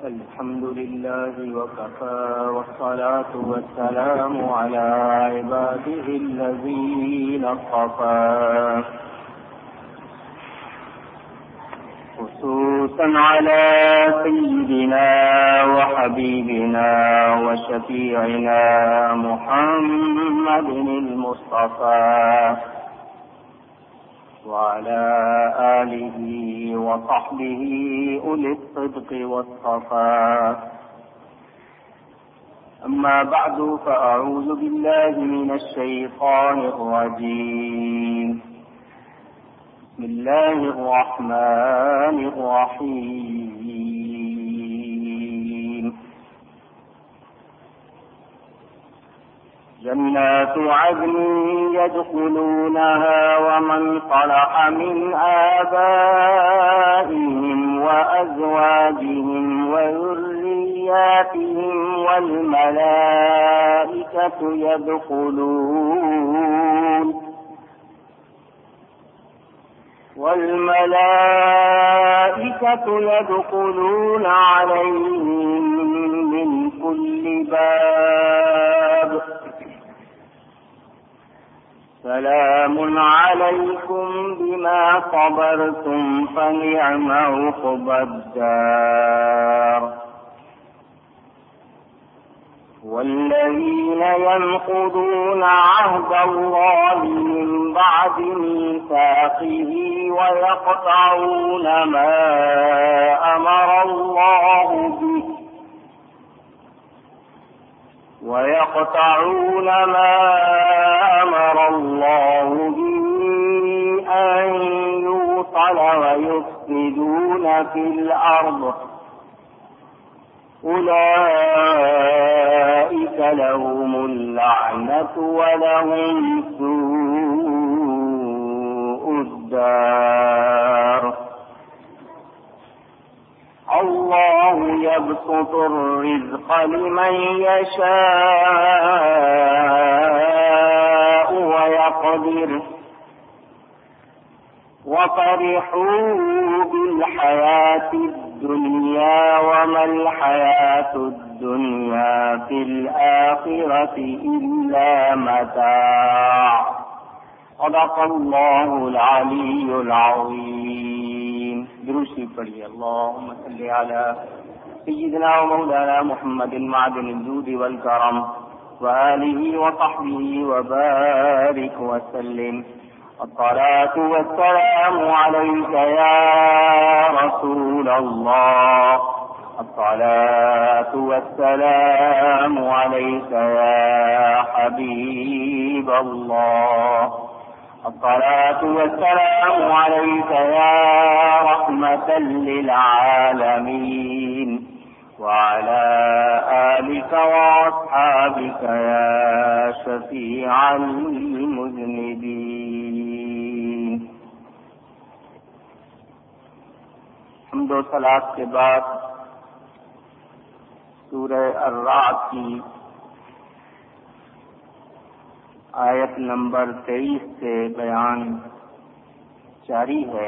الحمد لله وكفى والصلاة والسلام على عباده الذين اصطفى خصوصا على سيدنا وحبيبنا وشفيعنا محمد المصطفى وعلى آله وصحبه أولي الصدق والصفاء. أما بعد فأعوذ بالله من الشيطان الرجيم. بسم الله الرحمن الرحيم. جنات عدن يدخلونها ومن صلح من آبائهم وأزواجهم وذرياتهم والملائكة يدخلون عليهم من كل باب. سلام عليكم بما صبرتم فنعم عقبى الدار. والذين ينقضون عهد الله من بعد ميثاقه ويقطعون ما أمر الله به أن يوصل ويفسدون في الأرض أولئك لهم اللعنة ولهم سوء الدار. الله يبسط الرزق لمن يشاء ويقدر وفرحوا بالحياة الدنيا وما الحياة الدنيا في الآخرة إلا متاع. صدق الله العلي العظيم. درود شریف پڑھیے. اللهم صل على سيدنا ومولانا محمد معدن الجود والكرم وآله وصحبه وبارك وسلم. الصلاة والسلام عليك يا رسول الله. الصلاة والسلام عليك يا حبيب الله. الصلاة والسلام عليك يا رحمة للعالمين وعلى آلك وأصحابك يا شفيع المذنبين. حمد و صلاۃ کے بعد سورہ الرعد کی آیت نمبر 23 سے بیان جاری ہے.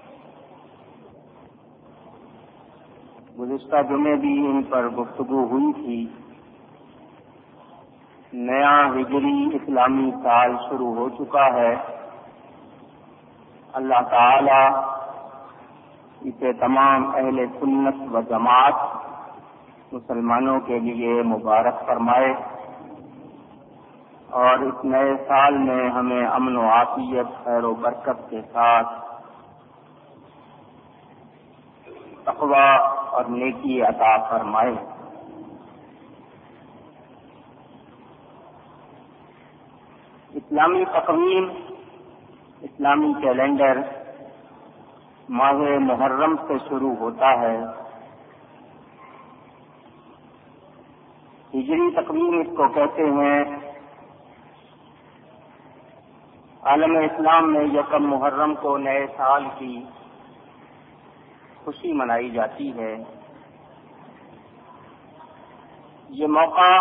گزشتہ جمعے بھی ان پر گفتگو ہوئی تھی. نیا ہجری اسلامی سال شروع ہو چکا ہے. اللہ تعالی اسے تمام اہل سنت و جماعت مسلمانوں کے لیے مبارک فرمائے اور اس نئے سال میں ہمیں امن و عافیت، خیر و برکت کے ساتھ تقوی اور نیکی عطا فرمائے. اسلامی تقویم، اسلامی کیلنڈر ماہ محرم سے شروع ہوتا ہے. ہجری تقویم اس کو کہتے ہیں. عالم اسلام میں یکم محرم کو نئے سال کی خوشی منائی جاتی ہے. یہ موقع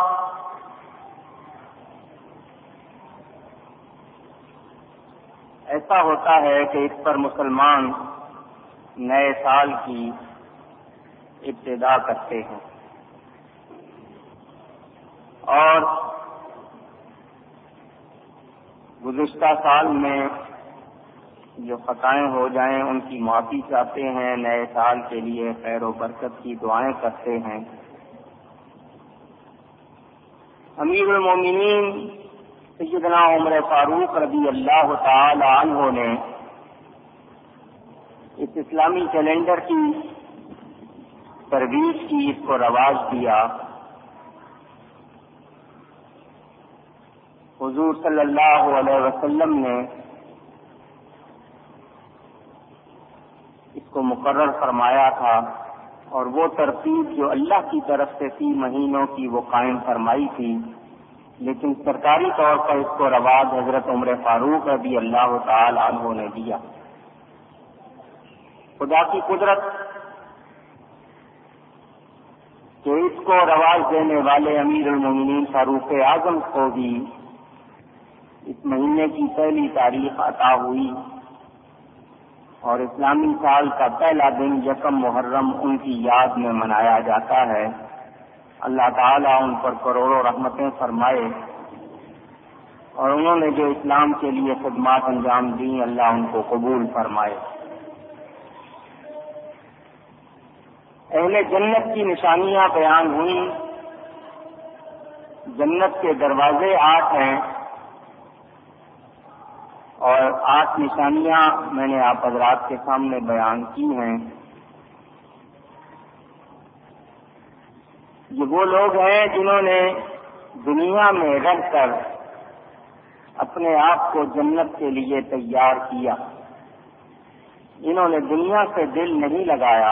ایسا ہوتا ہے کہ اس پر مسلمان نئے سال کی ابتدا کرتے ہیں، اور گزشتہ سال میں جو خطائیں ہو جائیں ان کی معافی چاہتے ہیں، نئے سال کے لیے خیر و برکت کی دعائیں کرتے ہیں۔ امیر المومنین سیدنا عمر فاروق رضی اللہ تعالی عنہ نے اس اسلامی کیلنڈر کی ترویج کی، اس کو رواج دیا۔ حضور صلی اللہ علیہ وسلم نے اس کو مقرر فرمایا تھا، اور وہ ترتیب جو اللہ کی طرف سے تھی مہینوں کی وہ قائم فرمائی تھی، لیکن سرکاری طور پر اس کو رواج حضرت عمر فاروق رضی اللہ تعالی عنہ نے دیا۔ خدا کی قدرت کہ اس کو رواج دینے والے امیر المومنین فاروق اعظم کو بھی اس مہینے کی پہلی تاریخ عطا ہوئی، اور اسلامی سال کا پہلا دن یکم محرم ان کی یاد میں منایا جاتا ہے۔ اللہ تعالیٰ ان پر کروڑوں رحمتیں فرمائے، اور انہوں نے جو اسلام کے لیے خدمات انجام دیں اللہ ان کو قبول فرمائے۔ اہل جنت کی نشانیاں بیان ہوئیں۔ جنت کے دروازے 8 ہیں، اور 8 نشانیاں میں نے آپ حضرات کے سامنے بیان کی ہیں۔ یہ وہ لوگ ہیں جنہوں نے دنیا میں رہ کر اپنے آپ کو جنت کے لیے تیار کیا۔ انہوں نے دنیا سے دل نہیں لگایا،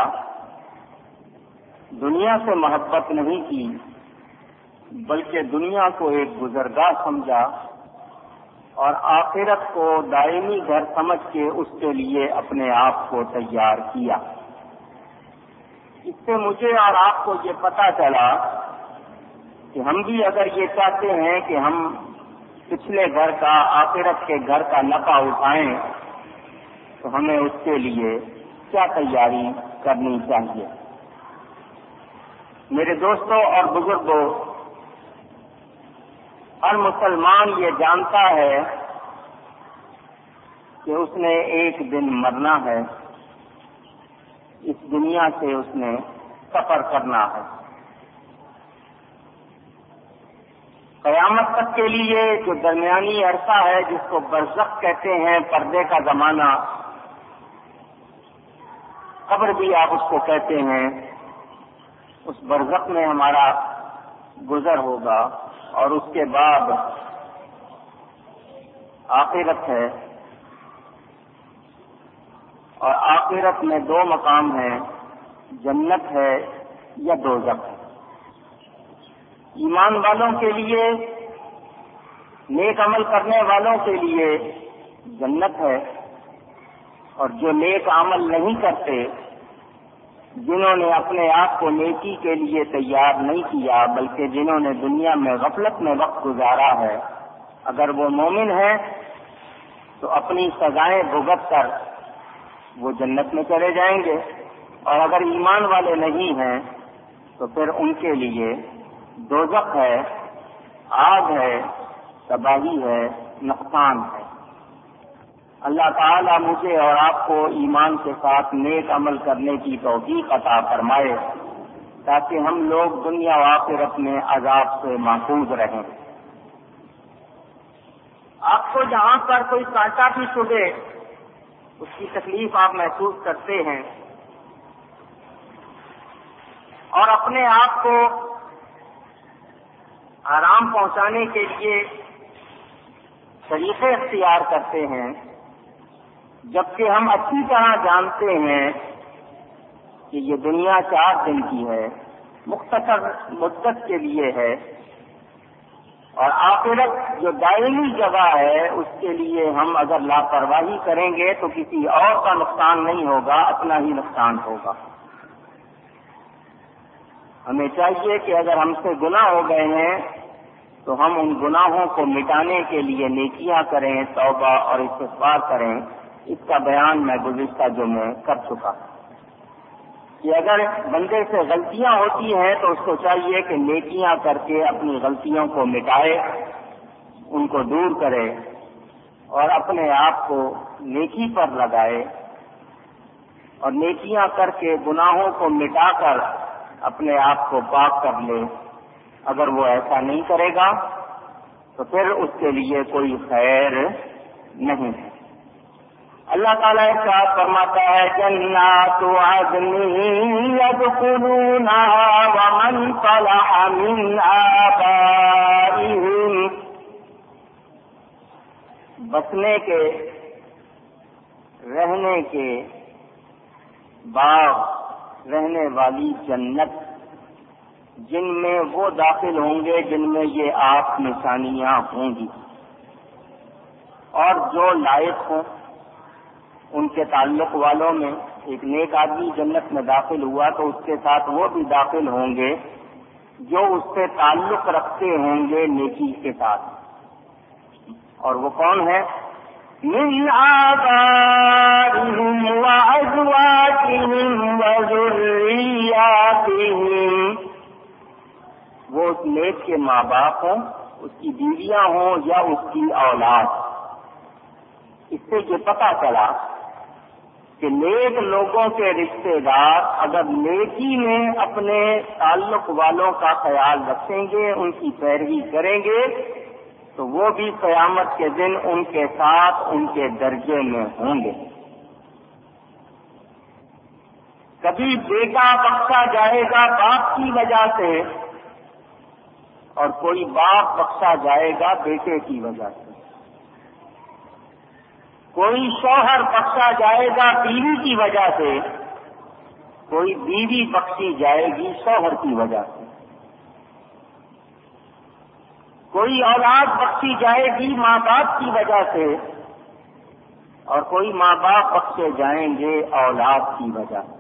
دنیا سے محبت نہیں کی، بلکہ دنیا کو ایک گزرگاہ سمجھا، اور آخرت کو دائمی گھر سمجھ کے اس کے لیے اپنے آپ کو تیار کیا۔ اس سے مجھے اور آپ کو یہ پتہ چلا کہ ہم بھی اگر یہ چاہتے ہیں کہ ہم پچھلے گھر کا، آخرت کے گھر کا نفع اٹھائیں، تو ہمیں اس کے لیے کیا تیاری کرنی چاہیے۔ میرے دوستوں اور بزرگوں، ہر مسلمان یہ جانتا ہے کہ اس نے ایک دن مرنا ہے، اس دنیا سے اس نے سفر کرنا ہے۔ قیامت تک کے لیے جو درمیانی عرصہ ہے جس کو برزخ کہتے ہیں، پردے کا زمانہ، قبر بھی آپ اس کو کہتے ہیں، اس برزخ میں ہمارا گزر ہوگا، اور اس کے بعد آخرت ہے، اور آخرت میں 2 مقام ہیں، جنت ہے یا دوزخ ہے۔ ایمان والوں کے لیے، نیک عمل کرنے والوں کے لیے جنت ہے، اور جو نیک عمل نہیں کرتے، جنہوں نے اپنے آپ کو نیکی کے لیے تیار نہیں کیا، بلکہ جنہوں نے دنیا میں غفلت میں وقت گزارا ہے، اگر وہ مومن ہیں تو اپنی سزائیں بھگت کر وہ جنت میں چلے جائیں گے، اور اگر ایمان والے نہیں ہیں تو پھر ان کے لیے دوزخ ہے، آگ ہے، تباہی ہے، نقصان ہے۔ اللہ تعالیٰ مجھے اور آپ کو ایمان کے ساتھ نیک عمل کرنے کی توفیق عطا فرمائے، تاکہ ہم لوگ دنیا و آخرت میں عذاب سے محفوظ رہیں۔ آپ کو جہاں پر کوئی کانٹا بھی چبھے اس کی تکلیف آپ محسوس کرتے ہیں، اور اپنے آپ کو آرام پہنچانے کے لیے طریقے اختیار کرتے ہیں، جبکہ ہم اچھی طرح جانتے ہیں کہ یہ دنیا 4 دن کی ہے، مختصر مدت کے لیے ہے، اور آخرت جو دائمی جگہ ہے اس کے لیے ہم اگر لاپرواہی کریں گے تو کسی اور کا نقصان نہیں ہوگا، اپنا ہی نقصان ہوگا۔ ہمیں چاہیے کہ اگر ہم سے گناہ ہو گئے ہیں تو ہم ان گناہوں کو مٹانے کے لیے نیکیاں کریں، توبہ اور استغفار کریں۔ اس کا بیان میں گزشتہ جمعے کر چکا۔ کہ اگر بندے سے غلطیاں ہوتی ہیں تو اس کو چاہیے کہ نیکیاں کر کے اپنی غلطیوں کو مٹائے، ان کو دور کرے اور اپنے آپ کو نیکی پر لگائے، اور نیکیاں کر کے گناہوں کو مٹا کر اپنے آپ کو پاک کر لے۔ اگر وہ ایسا نہیں کرے گا تو پھر اس کے لیے کوئی خیر نہیں ہے۔ اللہ تعالیٰ ارشاد فرماتا ہے جنات عدن يدخلونها ومن صلح من آبائهم، بسنے کے، رہنے کے باغ، رہنے والی جنت، جن میں وہ داخل ہوں گے جن میں یہ آپ نشانیاں ہوں گی، اور جو لائق ہوں ان کے تعلق والوں میں ایک نیک آدمی جنت میں داخل ہوا تو اس کے ساتھ وہ بھی داخل ہوں گے جو اس سے تعلق رکھتے ہوں گے نیکی کے ساتھ، اور وہ کون ہے؟ من آبائهم وأزواجهم وذرياتهم، وہ اس نیک کے ماں باپ ہوں، اس کی بیویاں ہوں یا اس کی اولاد۔ اس سے یہ پتہ چلا کہ نیک لوگوں کے رشتے دار اگر نیکی میں اپنے تعلق والوں کا خیال رکھیں گے، ان کی پیروی کریں گے، تو وہ بھی قیامت کے دن ان کے ساتھ ان کے درجے میں ہوں گے۔ کبھی بیٹا بخشا جائے گا باپ کی وجہ سے، اور کوئی باپ بخشا جائے گا بیٹے کی وجہ سے، کوئی شوہر بخشا جائے گا بیوی کی وجہ سے، کوئی بیوی بخشی جائے گی شوہر کی وجہ سے، کوئی اولاد بخشی جائے گی ماں باپ کی وجہ سے، اور کوئی ماں باپ بخشے جائیں گے اولاد کی وجہ سے۔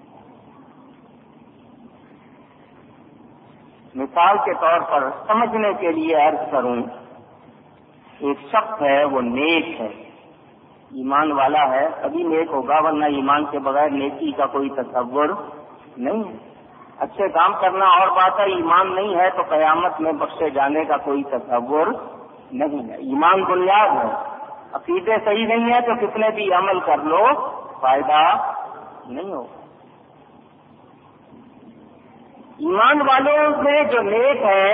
مثال کے طور پر سمجھنے کے لیے عرض کروں، ایک شخص ہے وہ نیک ہے، ایمان والا ہے، تبھی نیک ہوگا، ورنہ ایمان کے بغیر نیکی کا کوئی تصور نہیں ہے۔ اچھے کام کرنا اور بات ہے، ایمان نہیں ہے تو قیامت میں بخشے جانے کا کوئی تصور نہیں ہے۔ ایمان بنیاد ہے، عقیدے صحیح نہیں ہے تو کتنے بھی عمل کر لو فائدہ نہیں ہوگا۔ ایمان والوں میں جو نیک ہے،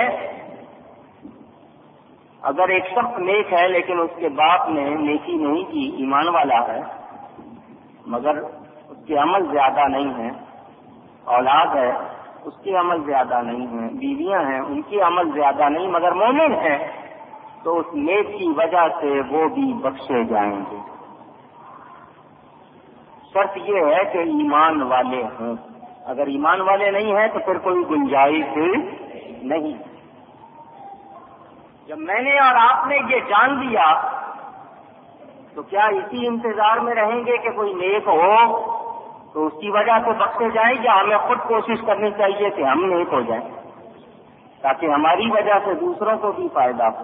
اگر ایک شخص نیک ہے لیکن اس کے باپ نے نیکی نہیں کی، ایمان والا ہے مگر اس کے عمل زیادہ نہیں ہیں، اولاد ہے اس کے عمل زیادہ نہیں ہیں، بیویاں ہیں ان کے عمل زیادہ نہیں مگر مومن ہیں، تو اس نیک کی وجہ سے وہ بھی بخشے جائیں گے۔ شرط یہ ہے کہ ایمان والے ہوں، اگر ایمان والے نہیں ہیں تو پھر کوئی گنجائش نہیں۔ جب میں نے اور آپ نے یہ جان لیا تو کیا اسی انتظار میں رہیں گے کہ کوئی نیک ہو تو اس کی وجہ سے بخشے جائیں، یا ہمیں خود کوشش کرنی چاہیے کہ ہم نیک ہو جائیں تاکہ ہماری وجہ سے دوسروں کو بھی فائدہ ہو؟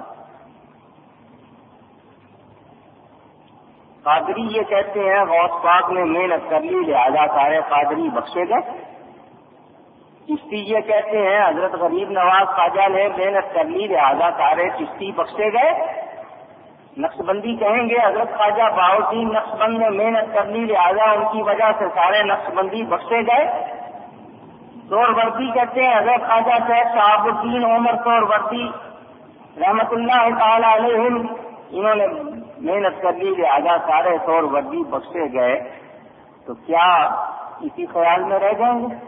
قادری یہ کہتے ہیں غوث پاک نے محنت کر لی لہذا سارے قادری بخشے گئے۔ چشتی یہ کہتے ہیں حضرت غریب نواز خواجہ نے محنت کر لی لہذا سارے چشتی بخشے گئے۔ نقشبندی کہیں گے حضرت خواجہ بہاؤالدین نقشبند نے محنت کر لی لہذا ان کی وجہ سے سارے نقشبندی بخشے گئے۔ سہروردی کہتے ہیں حضرت خواجہ شیخ شہاب الدین عمر سہروردی رحمت اللہ تعالی علیہم، انہوں نے محنت کر لی لہذا سارے سہروردی بخشے گئے، تو کیا اسی خیال میں رہ جائیں گے؟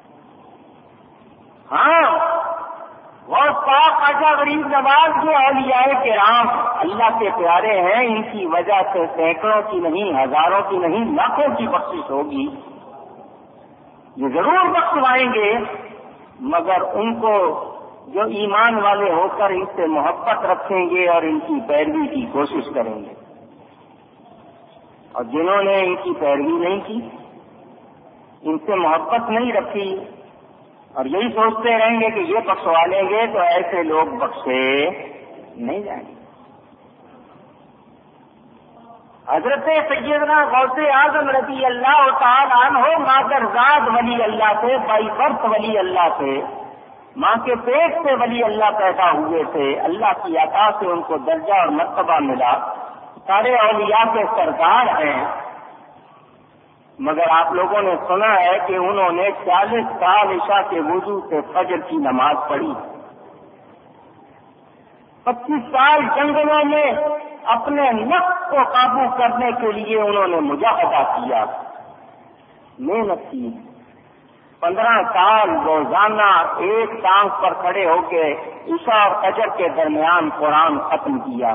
ہاں، غوث پاک خواجہ غریب نواز جو اولیاء کرام اللہ کے پیارے ہیں، ان کی وجہ سے سینکڑوں کی نہیں، ہزاروں کی نہیں، لاکھوں کی بخشش ہوگی، یہ ضرور بخشوائیں گے، مگر ان کو جو ایمان والے ہو کر ان سے محبت رکھیں گے اور ان کی پیروی کی کوشش کریں گے، اور جنہوں نے ان کی پیروی نہیں کی، ان سے محبت نہیں رکھی اور یہی سوچتے رہیں گے کہ یہ بخشوا لیں گے، تو ایسے لوگ بخشے نہیں جائیں گے۔ حضرت سیدنا غوث اعظم رضی اللہ تعالیٰ عنہ مادرزاد ولی اللہ تھے، بائی برتھ ولی اللہ تھے، ماں کے پیٹ سے ولی اللہ پیدا ہوئے تھے، اللہ کی عطا سے ان کو درجہ اور مرتبہ ملا، سارے اولیاء کے سردار ہیں، مگر آپ لوگوں نے سنا ہے کہ انہوں نے 40 سال عشاء کے وضو سے فجر کی نماز پڑھی، 25 سال جنگلوں میں اپنے نفس کو قابو کرنے کے لیے انہوں نے مجاہدہ کیا، محنت کی، 15 سال روزانہ ایک ٹانگ پر کھڑے ہو کے عشاء اور فجر کے درمیان قرآن ختم کیا۔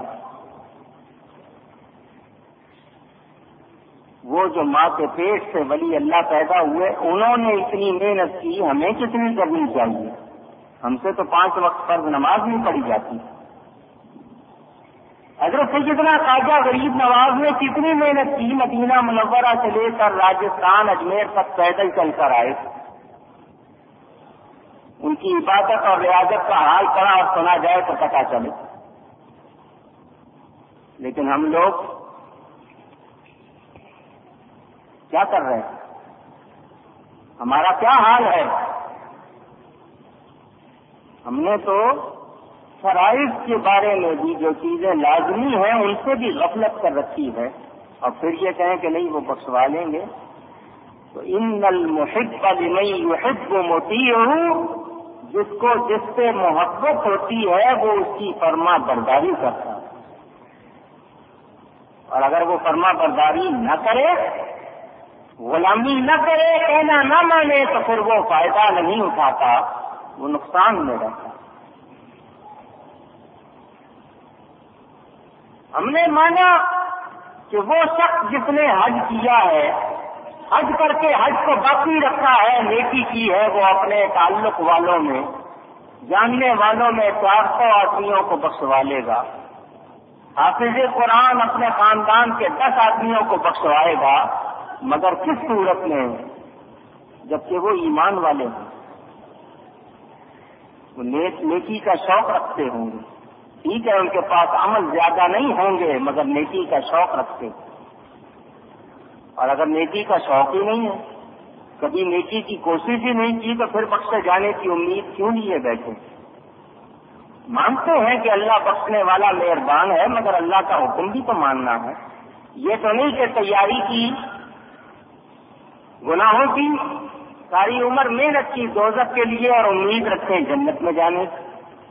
وہ جو ماں کے پیٹ سے ولی اللہ پیدا ہوئے، انہوں نے اتنی محنت کی، ہمیں کتنی کرنی چاہیے؟ ہم سے تو 5 وقت فرض نماز نہیں پڑھی جاتی۔ حضرت سیدنا خواجہ غریب نواز نے کتنی محنت کی، مدینہ منورہ سے لے کر راجستھان اجمیر تک پیدل چل کر آئے، ان کی عبادت اور ریاضت کا حال پڑا اور سنا جائے تو پتہ چلے۔ لیکن ہم لوگ کیا کر رہے ہیں؟ ہمارا کیا حال ہے؟ ہم نے تو فرائض کے بارے میں بھی جو چیزیں لازمی ہیں ان سے بھی غفلت کر رکھی ہے، اور پھر یہ کہیں کہ نہیں وہ بخشوا لیں گے، تو ان المحب لمن یحب مطیع، جس کو جس سے محبت ہوتی ہے وہ اس کی فرما برداری کرتا ہے، اور اگر وہ فرما برداری نہ کرے، غلامی نہ کرے، کہنا نہ مانے، تو پھر وہ فائدہ نہیں اٹھاتا، وہ نقصان میں رہتا۔ ہم نے مانا کہ وہ شخص جس نے حج کیا ہے، حج کر کے حج کو باقی رکھا ہے، نیکی کی ہے، وہ اپنے تعلق والوں میں، جاننے والوں میں 400 آدمیوں کو بخشوا لے گا، حافظ قرآن اپنے خاندان کے 10 آدمیوں کو بخشوائے گا، مگر کس صورت میں؟ جبکہ وہ ایمان والے ہیں، وہ نیکی کا شوق رکھتے ہوں گے، ٹھیک ہے ان کے پاس عمل زیادہ نہیں ہوں گے مگر نیکی کا شوق رکھتے، اور اگر نیکی کا شوق ہی نہیں ہے، کبھی نیکی کی کوشش ہی نہیں کی، تو پھر بخشے جانے کی امید کیوں لیے بیٹھے؟ مانتے ہیں کہ اللہ بخشنے والا مہربان ہے، مگر اللہ کا حکم بھی تو ماننا ہے، یہ تو نہیں کہ تیاری کی، گناہوں کی، ساری عمر محنت کی دوزخ کے لیے اور امید رکھیں جنت میں جانے کی۔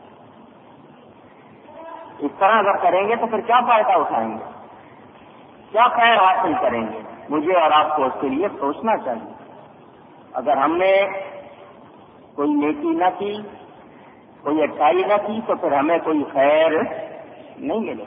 اس طرح اگر کریں گے تو پھر کیا فائدہ اٹھائیں گے؟ کیا خیر حاصل کریں گے؟ مجھے اور آپ کو اس کے لیے سوچنا چاہیے۔ اگر ہم نے کوئی نیکی نہ کی، کوئی اچھائی نہ کی، تو پھر ہمیں کوئی خیر نہیں ملے۔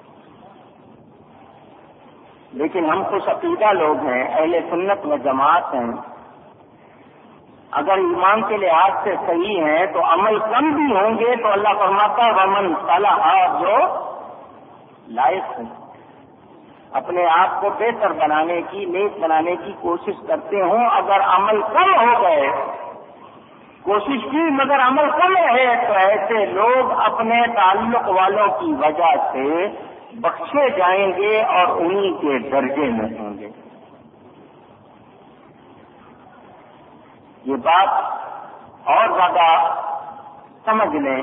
لیکن ہم خوش عقیدہ لوگ ہیں، اہل سنت و جماعت ہیں، اگر ایمان کے لحاظ سے صحیح ہیں تو عمل کم بھی ہوں گے تو اللہ فرماتا ہے ومن صلح، جو لائق ہے، اپنے آپ کو بہتر بنانے کی، نیک بنانے کی کوشش کرتے ہوں، اگر عمل کم ہو گئے، کوشش کی مگر عمل کم رہے، تو ایسے لوگ اپنے تعلق والوں کی وجہ سے بخشے جائیں گے اور انہی کے درجے میں ہوں گے۔ یہ بات اور زیادہ سمجھ لیں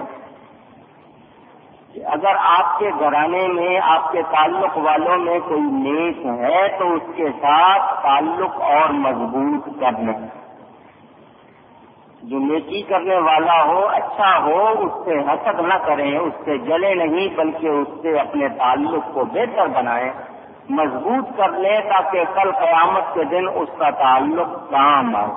کہ اگر آپ کے گھرانے میں، آپ کے تعلق والوں میں کوئی نیک ہے تو اس کے ساتھ تعلق اور مضبوط کر لیں۔ جو نیکی کرنے والا ہو، اچھا ہو، اس سے حسد نہ کریں، اس سے جلے نہیں، بلکہ اس سے اپنے تعلق کو بہتر بنائیں، مضبوط کر لیں، تاکہ کل قیامت کے دن اس کا تعلق کام آئے۔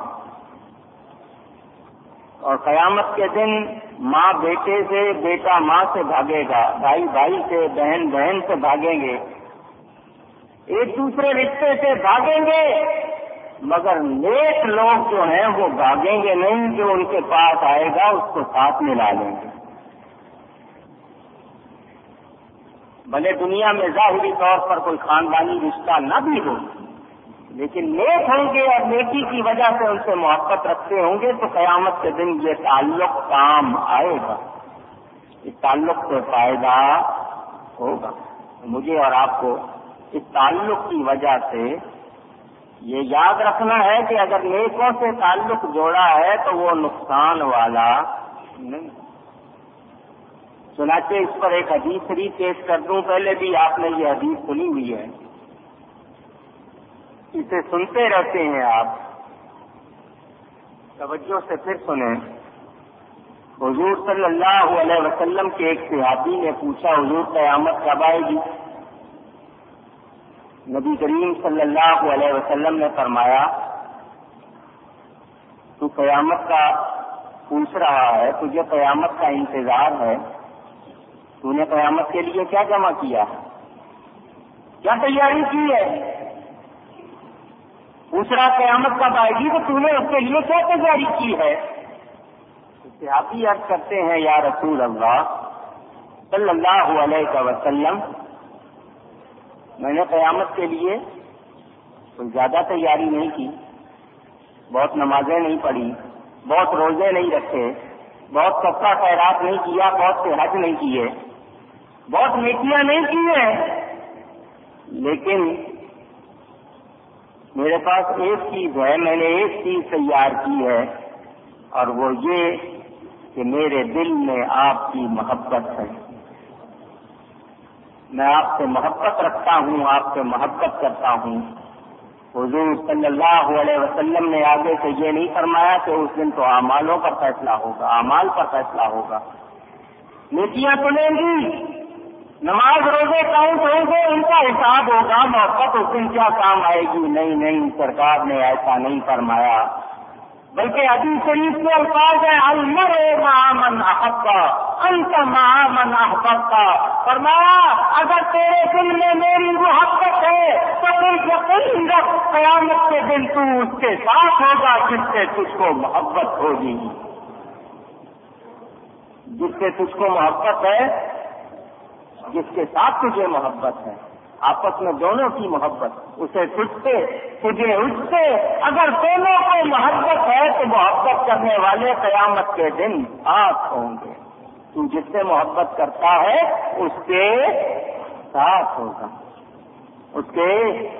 اور قیامت کے دن ماں بیٹے سے، بیٹا ماں سے بھاگے گا، بھائی بھائی سے، بہن بہن سے بھاگیں گے، ایک دوسرے رشتے سے بھاگیں گے، مگر نیک لوگ جو ہیں وہ بھاگیں گے نہیں، جو ان کے پاس آئے گا اس کو ساتھ ملا لیں گے۔ بھلے دنیا میں ظاہری طور پر کوئی خاندانی رشتہ نہ بھی ہو، لیکن نیک ہوں گے اور نیکی کی وجہ سے ان سے محبت رکھتے ہوں گے تو قیامت کے دن یہ تعلق کام آئے گا، اس تعلق سے فائدہ ہوگا۔ مجھے اور آپ کو اس تعلق کی وجہ سے یہ یاد رکھنا ہے کہ اگر نیکوں سے تعلق جوڑا ہے تو وہ نقصان والا نہیں. چنانچہ اس پر ایک حدیث شریف پیش کر دوں. پہلے بھی آپ نے یہ حدیث سنی ہوئی ہے, اسے سنتے رہتے ہیں آپ, توجہ سے پھر سنیں. حضور صلی اللہ علیہ وسلم کے ایک صحابی نے پوچھا, حضور قیامت کب آئے گی؟ نبی کریم صلی اللہ علیہ وسلم نے فرمایا, تو قیامت کا پوچھ رہا ہے, تجھے قیامت کا انتظار ہے, تو نے قیامت کے لیے کیا جمع کیا, کیا تیاری کی ہے؟ پوچھ رہا قیامت کب آئے گی, تو نے اس کے لیے کیا تیاری کی ہے؟ صحابی عرض کرتے ہیں, یا رسول اللہ صلی اللہ علیہ وسلم, میں نے قیامت کے لیے کوئی زیادہ تیاری نہیں کی, بہت نمازیں نہیں پڑھی, بہت روزے نہیں رکھے, بہت صدقہ خیرات نہیں کیا, بہت سے حج نہیں کیے, بہت نیکیاں نہیں کی ہیں, لیکن میرے پاس ایک چیز ہے, میں نے ایک چیز تیار کی ہے, اور وہ یہ کہ میرے دل میں آپ کی محبت ہے. میں آپ سے محبت رکھتا ہوں, آپ سے محبت کرتا ہوں. حضور صلی اللہ علیہ وسلم نے آگے سے یہ نہیں فرمایا کہ اس دن تو اعمالوں پر فیصلہ ہوگا, اعمال پر فیصلہ ہوگا, نیکیاں تلیں گی, نماز روزے کاؤنٹ ہوں گے, ان کا حساب ہوگا, محبت اس دن کیا کام آئے گی. نہیں, سرکار نے ایسا نہیں فرمایا, بلکہ حدیث شریف کے الفاظ ہیں, المرء مع من احب انت مع من احببت. فرمایا اگر تیرے دل میں میری محبت ہے تو پھر یقین رکھ قیامت کے دن تو اس کے ساتھ ہوگا جس سے تجھ کو محبت ہوگی. جس سے تجھ کو محبت ہے, جس کے ساتھ تجھے محبت ہے, آپس میں دونوں کی محبت, اسے تجھ سے, تجھے اس سے. اگر دونوں کو محبت ہے تو محبت کرنے والے قیامت کے دن ساتھ ہوں گے. تو جس سے محبت کرتا ہے اس کے ساتھ ہوگا, اس کے.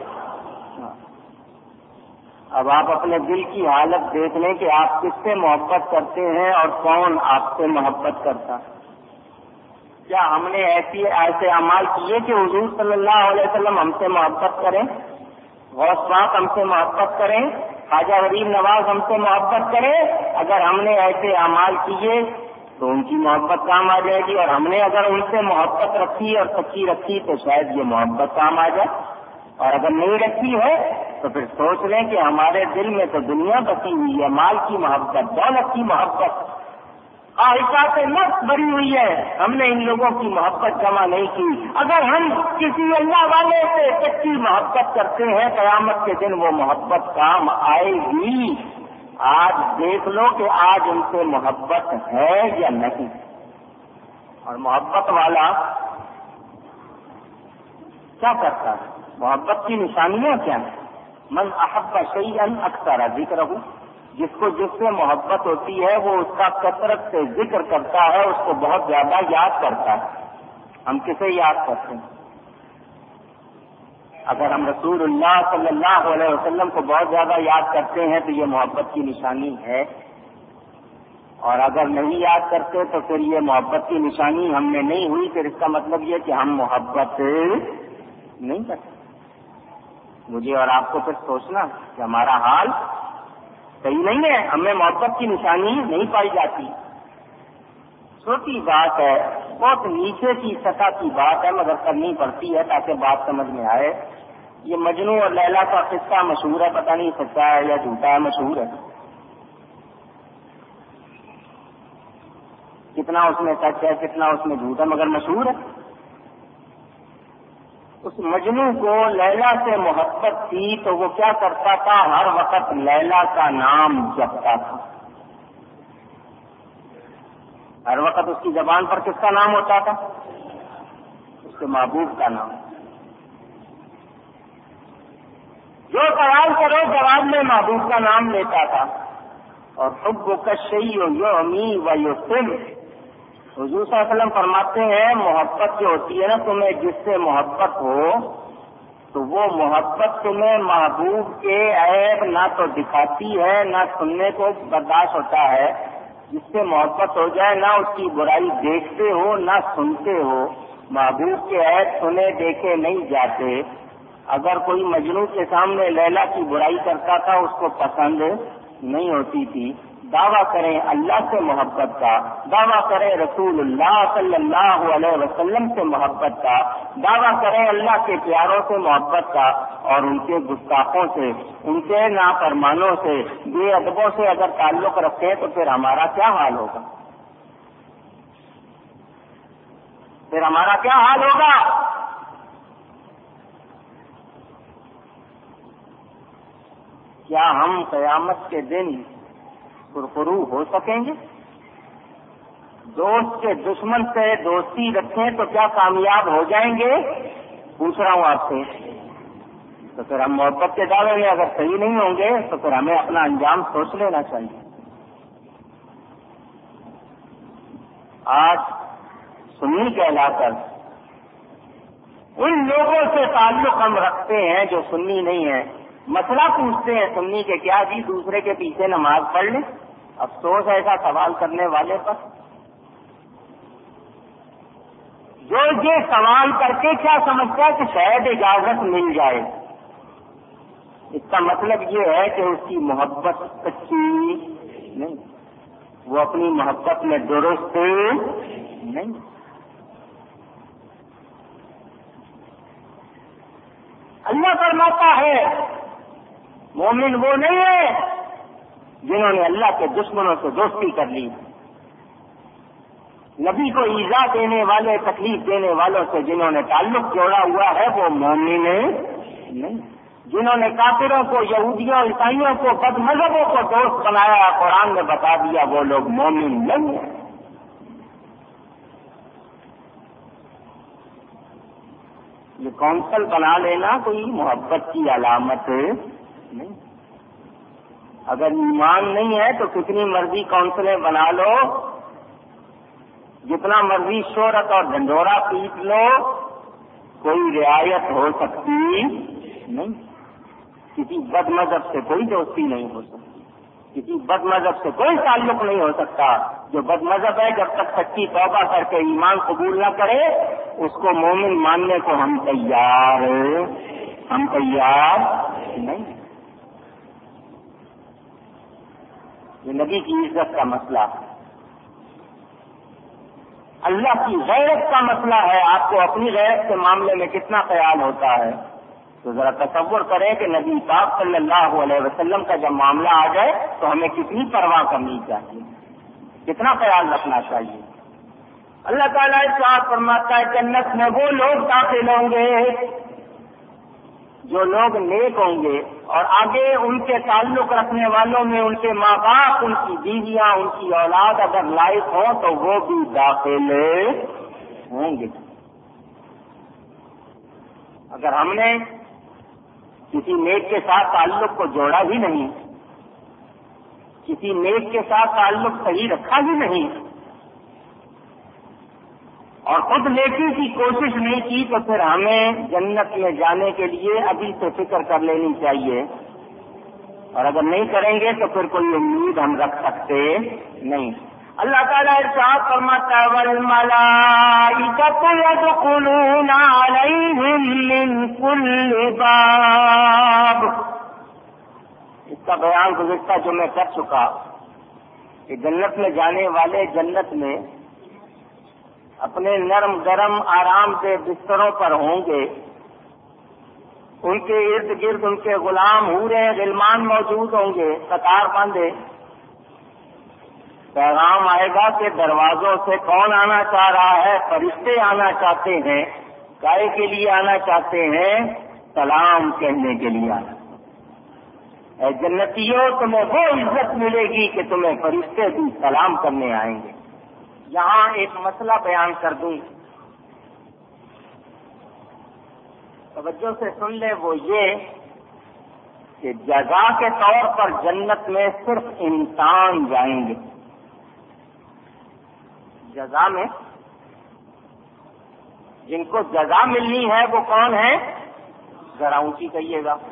اب آپ اپنے دل کی حالت دیکھ لیں کہ آپ کس سے محبت کرتے ہیں اور کون آپ سے محبت کرتا ہے. کیا ہم نے ایسے اعمال کیے کہ حضور صلی اللہ علیہ وسلم ہم سے محبت کریں, غوث پاک ہم سے محبت کریں, خواجہ غریب نواز ہم سے محبت کریں؟ اگر ہم نے ایسے اعمال کیے تو ان کی محبت کام آ جائے گی, اور ہم نے اگر ان سے محبت رکھی اور سچی رکھی تو شاید یہ محبت کام آ جائے, اور اگر نہیں رکھی ہے تو پھر سوچ لیں کہ ہمارے دل میں تو دنیا بسی ہوئی ہے, مال کی محبت, دولت کی محبت, خواہشات نفس بری ہوئی ہے, ہم نے ان لوگوں کی محبت جمع نہیں کی. اگر ہم کسی اللہ والے سے سچی محبت کرتے ہیں قیامت کے دن وہ محبت کام آئے گی. آج دیکھ لو کہ آج ان سے محبت ہے یا نہیں. اور محبت والا کیا کرتا ہے, محبت کی نشانیاں کیا ہیں؟ من احب شیئا اکثر ذکرہ, جس کو جس سے محبت ہوتی ہے وہ اس کا کثرت سے ذکر کرتا ہے, اس کو بہت زیادہ یاد کرتا ہے. ہم کسے یاد کرتے ہیں؟ اگر ہم رسول اللہ صلی اللہ علیہ وسلم کو بہت زیادہ یاد کرتے ہیں تو یہ محبت کی نشانی ہے, اور اگر نہیں یاد کرتے تو پھر یہ محبت کی نشانی ہم میں نہیں ہوئی. پھر اس کا مطلب یہ کہ ہم محبت نہیں کرتے. مجھے اور آپ کو پھر سوچنا کہ ہمارا حال صحیح نہیں ہے, ہمیں محبت کی نشانی نہیں پائی جاتی. چھوٹی بات ہے, بہت نیچے کی سطح کی بات ہے, مگر کرنی پڑتی ہے تاکہ بات سمجھ میں آئے. یہ مجنو اور لیلا کا قصہ مشہور ہے, پتہ نہیں سچا ہے یا جھوٹا ہے, مشہور ہے. کتنا اس میں سچ ہے کتنا اس میں جھوٹ ہے, مگر مشہور ہے. اس مجنو کو لیلا سے محبت تھی تو وہ کیا کرتا تھا, ہر وقت لیلا کا نام جپتا تھا. ہر وقت اس کی زبان پر کس کا نام ہوتا تھا؟ اس کے محبوب کا نام. جو سوال کرو جواب میں محبوب کا نام لیتا تھا. اور حب کا شیء یعمی و یسم, حضور صلی اللہ علیہ وسلم فرماتے ہیں محبت جو ہوتی ہے نا, تمہیں جس سے محبت ہو تو وہ محبت تمہیں محبوب کے عیب نہ تو دکھاتی ہے نہ سننے کو برداشت ہوتا ہے. جس سے محبت ہو جائے نہ اس کی برائی دیکھتے ہو نہ سنتے ہو. محبوب کے عیب سنے دیکھے نہیں جاتے. اگر کوئی مجنوں کے سامنے لیلا کی برائی کرتا تھا اس کو پسند نہیں ہوتی تھی. دعویٰ کریں اللہ سے محبت کا, دعویٰ کریں رسول اللہ صلی اللہ علیہ وسلم سے محبت کا, دعویٰ کریں اللہ کے پیاروں سے محبت کا, اور ان کے گستاخوں سے, ان کے نافرمانوں سے, بے ادبوں سے اگر تعلق رکھیں تو پھر ہمارا کیا حال ہوگا؟ پھر ہمارا کیا حال ہوگا؟ کیا ہم قیامت کے دن پرخرو ہو سکیں گے؟ دوست کے دشمن سے دوستی رکھیں تو کیا کامیاب ہو جائیں گے؟ پوچھ رہا ہوں آپ سے. تو پھر ہم محبت کے دعوے میں اگر صحیح نہیں ہوں گے تو پھر ہمیں اپنا انجام سوچ لینا چاہیے. آج سنی کہلا کر ان لوگوں سے تعلق ہم رکھتے ہیں جو سنی نہیں ہیں. مسئلہ پوچھتے ہیں سنی کے, کیا جی دوسرے کے پیچھے نماز پڑھ لیں؟ افسوس ہے ایسا سوال کرنے والے پر. جو یہ سوال کر کے کیا سمجھتا ہے کہ شاید اجازت مل جائے, اس کا مطلب یہ ہے کہ اس کی محبت سچی نہیں, وہ اپنی محبت میں درست نہیں. اللہ فرماتا ہے مومن وہ نہیں ہے جنہوں نے اللہ کے دشمنوں سے دوستی کر لی. نبی کو ایذا دینے والے, تکلیف دینے والوں سے جنہوں نے تعلق جوڑا ہوا ہے وہ مومن نہیں. جنہوں نے کافروں کو, یہودیوں, عیسائیوں کو, بد مذہبوں کو دوست بنایا, قرآن نے بتا دیا وہ لوگ مومن نہیں ہیں. یہ کونسل بنا لینا کوئی محبت کی علامت نہیں. اگر ایمان نہیں ہے تو کتنی مرضی کونسلیں بنا لو, جتنا مرضی شہرت اور ڈھنڈورا پیٹ لو, کوئی رعایت ہو سکتی نہیں. کسی بد مذہب سے کوئی دوستی نہیں ہو سکتی, کسی بد مذہب سے کوئی تعلق نہیں ہو سکتا. جو بد مذہب ہے جب تک سچی توبہ کر کے ایمان قبول نہ کرے اس کو مومن ماننے کو ہم تیار نہیں. یہ نبی کی عزت کا مسئلہ ہے, اللہ کی غیرت کا مسئلہ ہے. آپ کو اپنی غیرت کے معاملے میں کتنا خیال ہوتا ہے؟ تو ذرا تصور کریں کہ نبی پاک صلی اللہ علیہ وسلم کا جب معاملہ آ جائے تو ہمیں کتنی پرواہ کرنی چاہیے, کتنا خیال رکھنا چاہیے. اللہ تعالیٰ ارشاد فرماتا ہے جنت میں وہ لوگ داخل ہوں گے جو لوگ نیک ہوں گے, اور آگے ان کے تعلق رکھنے والوں میں ان کے ماں باپ, ان کی بیویاں, ان کی اولاد اگر لائق ہوں تو وہ بھی داخل ہوں گے. اگر ہم نے کسی نیک کے ساتھ تعلق کو جوڑا ہی نہیں, کسی نیک کے ساتھ تعلق صحیح رکھا ہی نہیں, اور خود نیکی کی کوشش نہیں کی تو پھر ہمیں جنت میں جانے کے لیے ابھی سے فکر کر لینی چاہیے. اور اگر نہیں کریں گے تو پھر کوئی امید ہم رکھ سکتے نہیں. اللہ تعالیٰ ارشاد فرماتا ہے والملائکۃ یدخلون علیہم من کل باب. اس کا بیان گزشتہ جو میں کر چکا کہ جنت میں جانے والے جنت میں اپنے نرم گرم آرام سے بستروں پر ہوں گے. ان کے ارد گرد ان کے غلام حوریں غلمان موجود ہوں گے قطار بندے. پیغام آئے گا کہ دروازوں سے کون آنا چاہ رہا ہے؟ فرشتے آنا چاہتے ہیں. کائے کے لیے آنا چاہتے ہیں؟ سلام کہنے کے لیے آنا. اے جنتیوں تمہیں وہ عزت ملے گی کہ تمہیں فرشتے بھی سلام کرنے آئیں گے. یہاں ایک مسئلہ بیان کر دوں, توجہ سے سن لے. وہ یہ کہ جزا کے طور پر جنت میں صرف انسان جائیں گے. جزا میں جن کو جزا ملنی ہے وہ کون ہے؟ ذرا اونچی کہیے گا.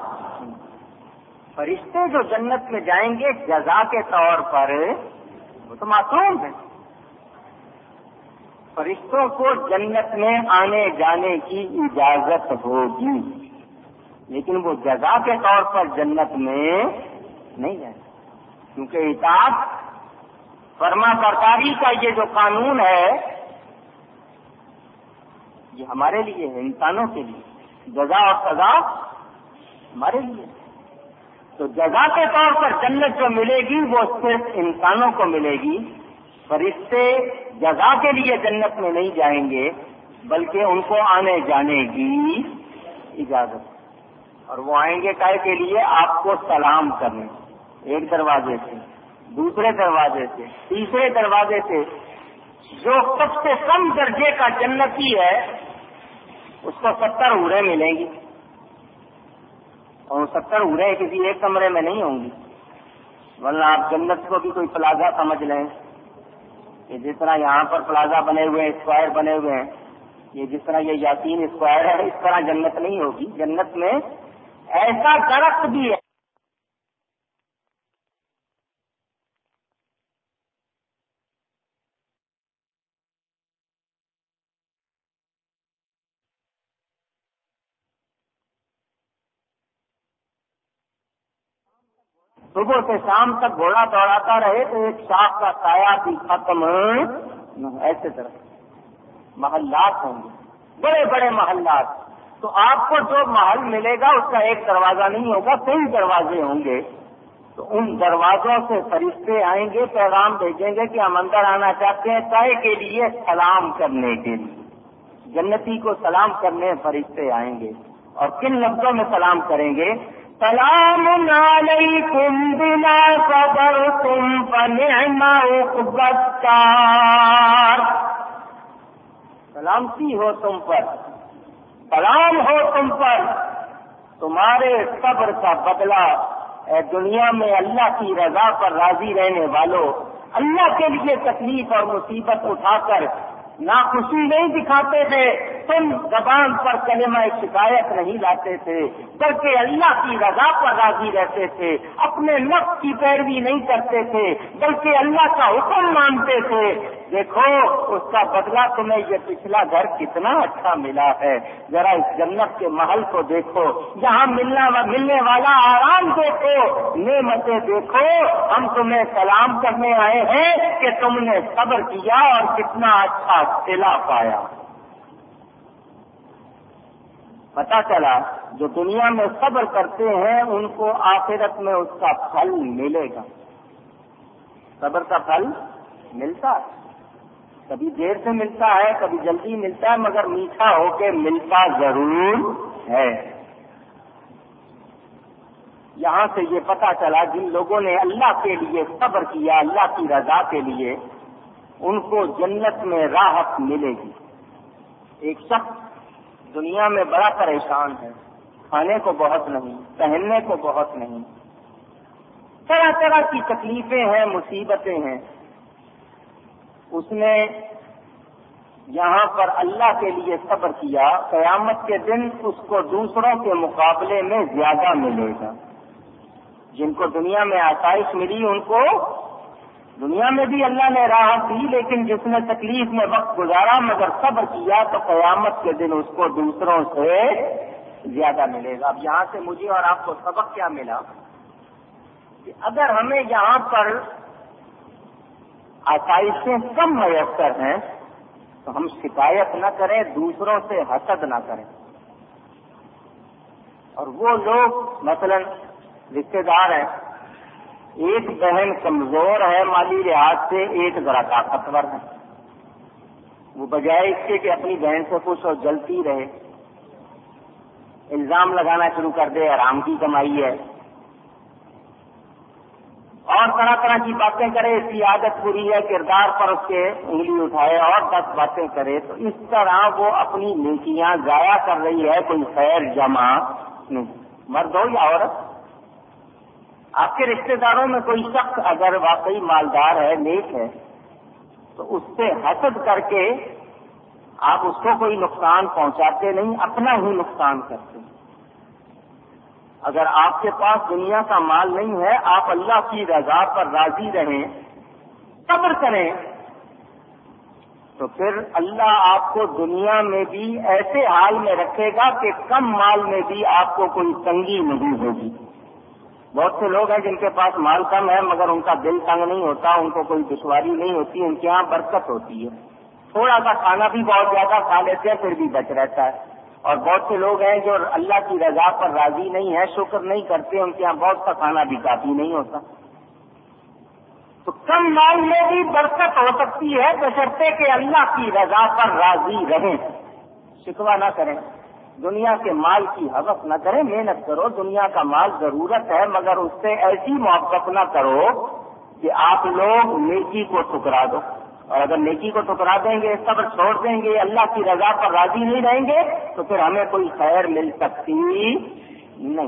فرشتے جو جنت میں جائیں گے جزا کے طور پر وہ تو معصوم ہیں. فرشتوں کو جنت میں آنے جانے کی اجازت ہوگی، لیکن وہ جزا کے طور پر جنت میں نہیں جائیں، کیونکہ اطاعت فرما برداری کا یہ جو قانون ہے یہ ہمارے لیے ہے، انسانوں کے لیے. جزا اور سزا ہمارے لیے. تو جزا کے طور پر جنت جو ملے گی وہ صرف انسانوں کو ملے گی. فرشتے جزا کے لیے جنت میں نہیں جائیں گے، بلکہ ان کو آنے جانے کی اجازت. اور وہ آئیں گے کائے کے لیے؟ آپ کو سلام کرنے، ایک دروازے سے، دوسرے دروازے سے، تیسرے دروازے سے. جو سب سے کم درجے کا جنتی ہے اس کو 70 حوریں ملیں گی، اور 70 حوریں کسی ایک کمرے میں نہیں ہوں گی. ورنہ آپ جنت کو بھی کوئی پلازا سمجھ لیں کہ جس طرح یہاں پر پلازا بنے ہوئے ہیں، اسکوائر بنے ہوئے ہیں، یہ جس طرح یہ یاسین اسکوائر ہے، اس طرح جنت نہیں ہوگی. جنت میں ایسا درخت بھی ہے صبح سے شام تک گھوڑا دوڑاتا رہے تو ایک شاخ کا سایہ بھی ختم نہ ہو. ایسے طرح محلات ہوں گے، بڑے بڑے محلات. تو آپ کو جو محل ملے گا اس کا ایک دروازہ نہیں ہوگا، کئی دروازے ہوں گے. تو ان دروازوں سے فرشتے آئیں گے، پیغام بھیجیں گے کہ ہم اندر آنا چاہتے ہیں، کائے کے لیے؟ سلام کرنے کے لیے. جنتی کو سلام کرنے فرشتے آئیں گے. اور کن لفظوں میں سلام کریں گے؟ سلام علیکم بما صبرتم فنعم عقبی الدار. سلامتی ہو تم پر، سلام ہو تم پر، تمہارے صبر کا بدلہ. اے دنیا میں اللہ کی رضا پر راضی رہنے والوں، اللہ کے لیے تکلیف اور مصیبت اٹھا کر ناخوشی نہیں دکھاتے تھے، تم زبان پر کلمہ شکایت نہیں لاتے تھے، بلکہ اللہ کی رضا پر راضی رہتے تھے. اپنے نفس کی پیروی نہیں کرتے تھے، بلکہ اللہ کا حکم مانتے تھے. دیکھو اس کا بدلہ تمہیں یہ پچھلا گھر کتنا اچھا ملا ہے. ذرا اس جنت کے محل کو دیکھو، جہاں ملنے والا آرام دیکھو، نعمتیں دیکھو. ہم تمہیں سلام کرنے آئے ہیں کہ تم نے صبر کیا اور کتنا اچھا صلہ پایا. پتہ چلا جو دنیا میں صبر کرتے ہیں ان کو آخرت میں اس کا پھل ملے گا. صبر کا پھل ملتا ہے، کبھی دیر سے ملتا ہے، کبھی جلدی ملتا ہے، مگر میٹھا ہو کے ملتا ضرور ہے. یہاں سے یہ پتہ چلا جن لوگوں نے اللہ کے لیے صبر کیا، اللہ کی رضا کے لیے، ان کو جنت میں راحت ملے گی. ایک شخص دنیا میں بڑا پریشان ہے، کھانے کو بہت نہیں، پہننے کو بہت نہیں، طرح طرح کی تکلیفیں ہیں، مصیبتیں ہیں. اس نے یہاں پر اللہ کے لیے صبر کیا، قیامت کے دن اس کو دوسروں کے مقابلے میں زیادہ ملے گا. جن کو دنیا میں آسائش ملی ان کو دنیا میں بھی اللہ نے راحت دی، لیکن جس نے تکلیف میں وقت گزارا مگر صبر کیا تو قیامت کے دن اس کو دوسروں سے زیادہ ملے گا. اب یہاں سے مجھے اور آپ کو سبق کیا ملا کہ اگر ہمیں یہاں پر آسائشیں کم میسر ہیں تو ہم شکایت نہ کریں، دوسروں سے حسد نہ کریں. اور وہ لوگ مثلا رشتے دار ہیں، ایک بہن کمزور ہے مالی لحاظ سے، ایک ذرا طاقتور ہے، وہ بجائے اس کے کہ اپنی بہن سے خوش ہو جلتی رہے، الزام لگانا شروع کر دے حرام کی کمائی ہے، اور طرح طرح کی باتیں کرے، اس کی عادت بری ہے، کردار پر اس کے انگلی اٹھائے اور 10 باتیں کرے، تو اس طرح وہ اپنی نیکیاں ضائع کر رہی ہے، کوئی خیر جمع نہیں. مرد ہو یا عورت، آپ کے رشتے داروں میں کوئی شخص اگر واقعی مالدار ہے، نیک ہے، تو اس سے حسد کر کے آپ اس کو کوئی نقصان پہنچاتے نہیں، اپنا ہی نقصان کرتے. اگر آپ کے پاس دنیا کا مال نہیں ہے، آپ اللہ کی رضا پر راضی رہیں، صبر کریں، تو پھر اللہ آپ کو دنیا میں بھی ایسے حال میں رکھے گا کہ کم مال میں بھی آپ کو کوئی تنگی نہیں ہوگی۔ بہت سے لوگ ہیں جن کے پاس مال کم ہے مگر ان کا دل تنگ نہیں ہوتا، ان کو کوئی دشواری نہیں ہوتی، ان کے یہاں برکت ہوتی ہے، تھوڑا سا کھانا بھی بہت زیادہ کھا لیتے ہیں پھر بھی بچ رہتا ہے۔ اور بہت سے لوگ ہیں جو اللہ کی رضا پر راضی نہیں ہے، شکر نہیں کرتے، ان کے یہاں بہت سا کھانا بھی کافی نہیں ہوتا۔ تو کم مال میں بھی برکت ہو سکتی ہے بشرطے کہ اللہ کی رضا پر راضی رہیں، شکوہ نہ کریں، دنیا کے مال کی حوث نہ کریں، محنت کرو، دنیا کا مال ضرورت ہے مگر اس سے ایسی محبت نہ کرو کہ آپ لوگ نیکی کو ٹھکرا دو، اور اگر نیکی کو ٹھکرا دیں گے، صبر چھوڑ دیں گے، اللہ کی رضا پر راضی نہیں رہیں گے تو پھر ہمیں کوئی خیر مل سکتی نہیں۔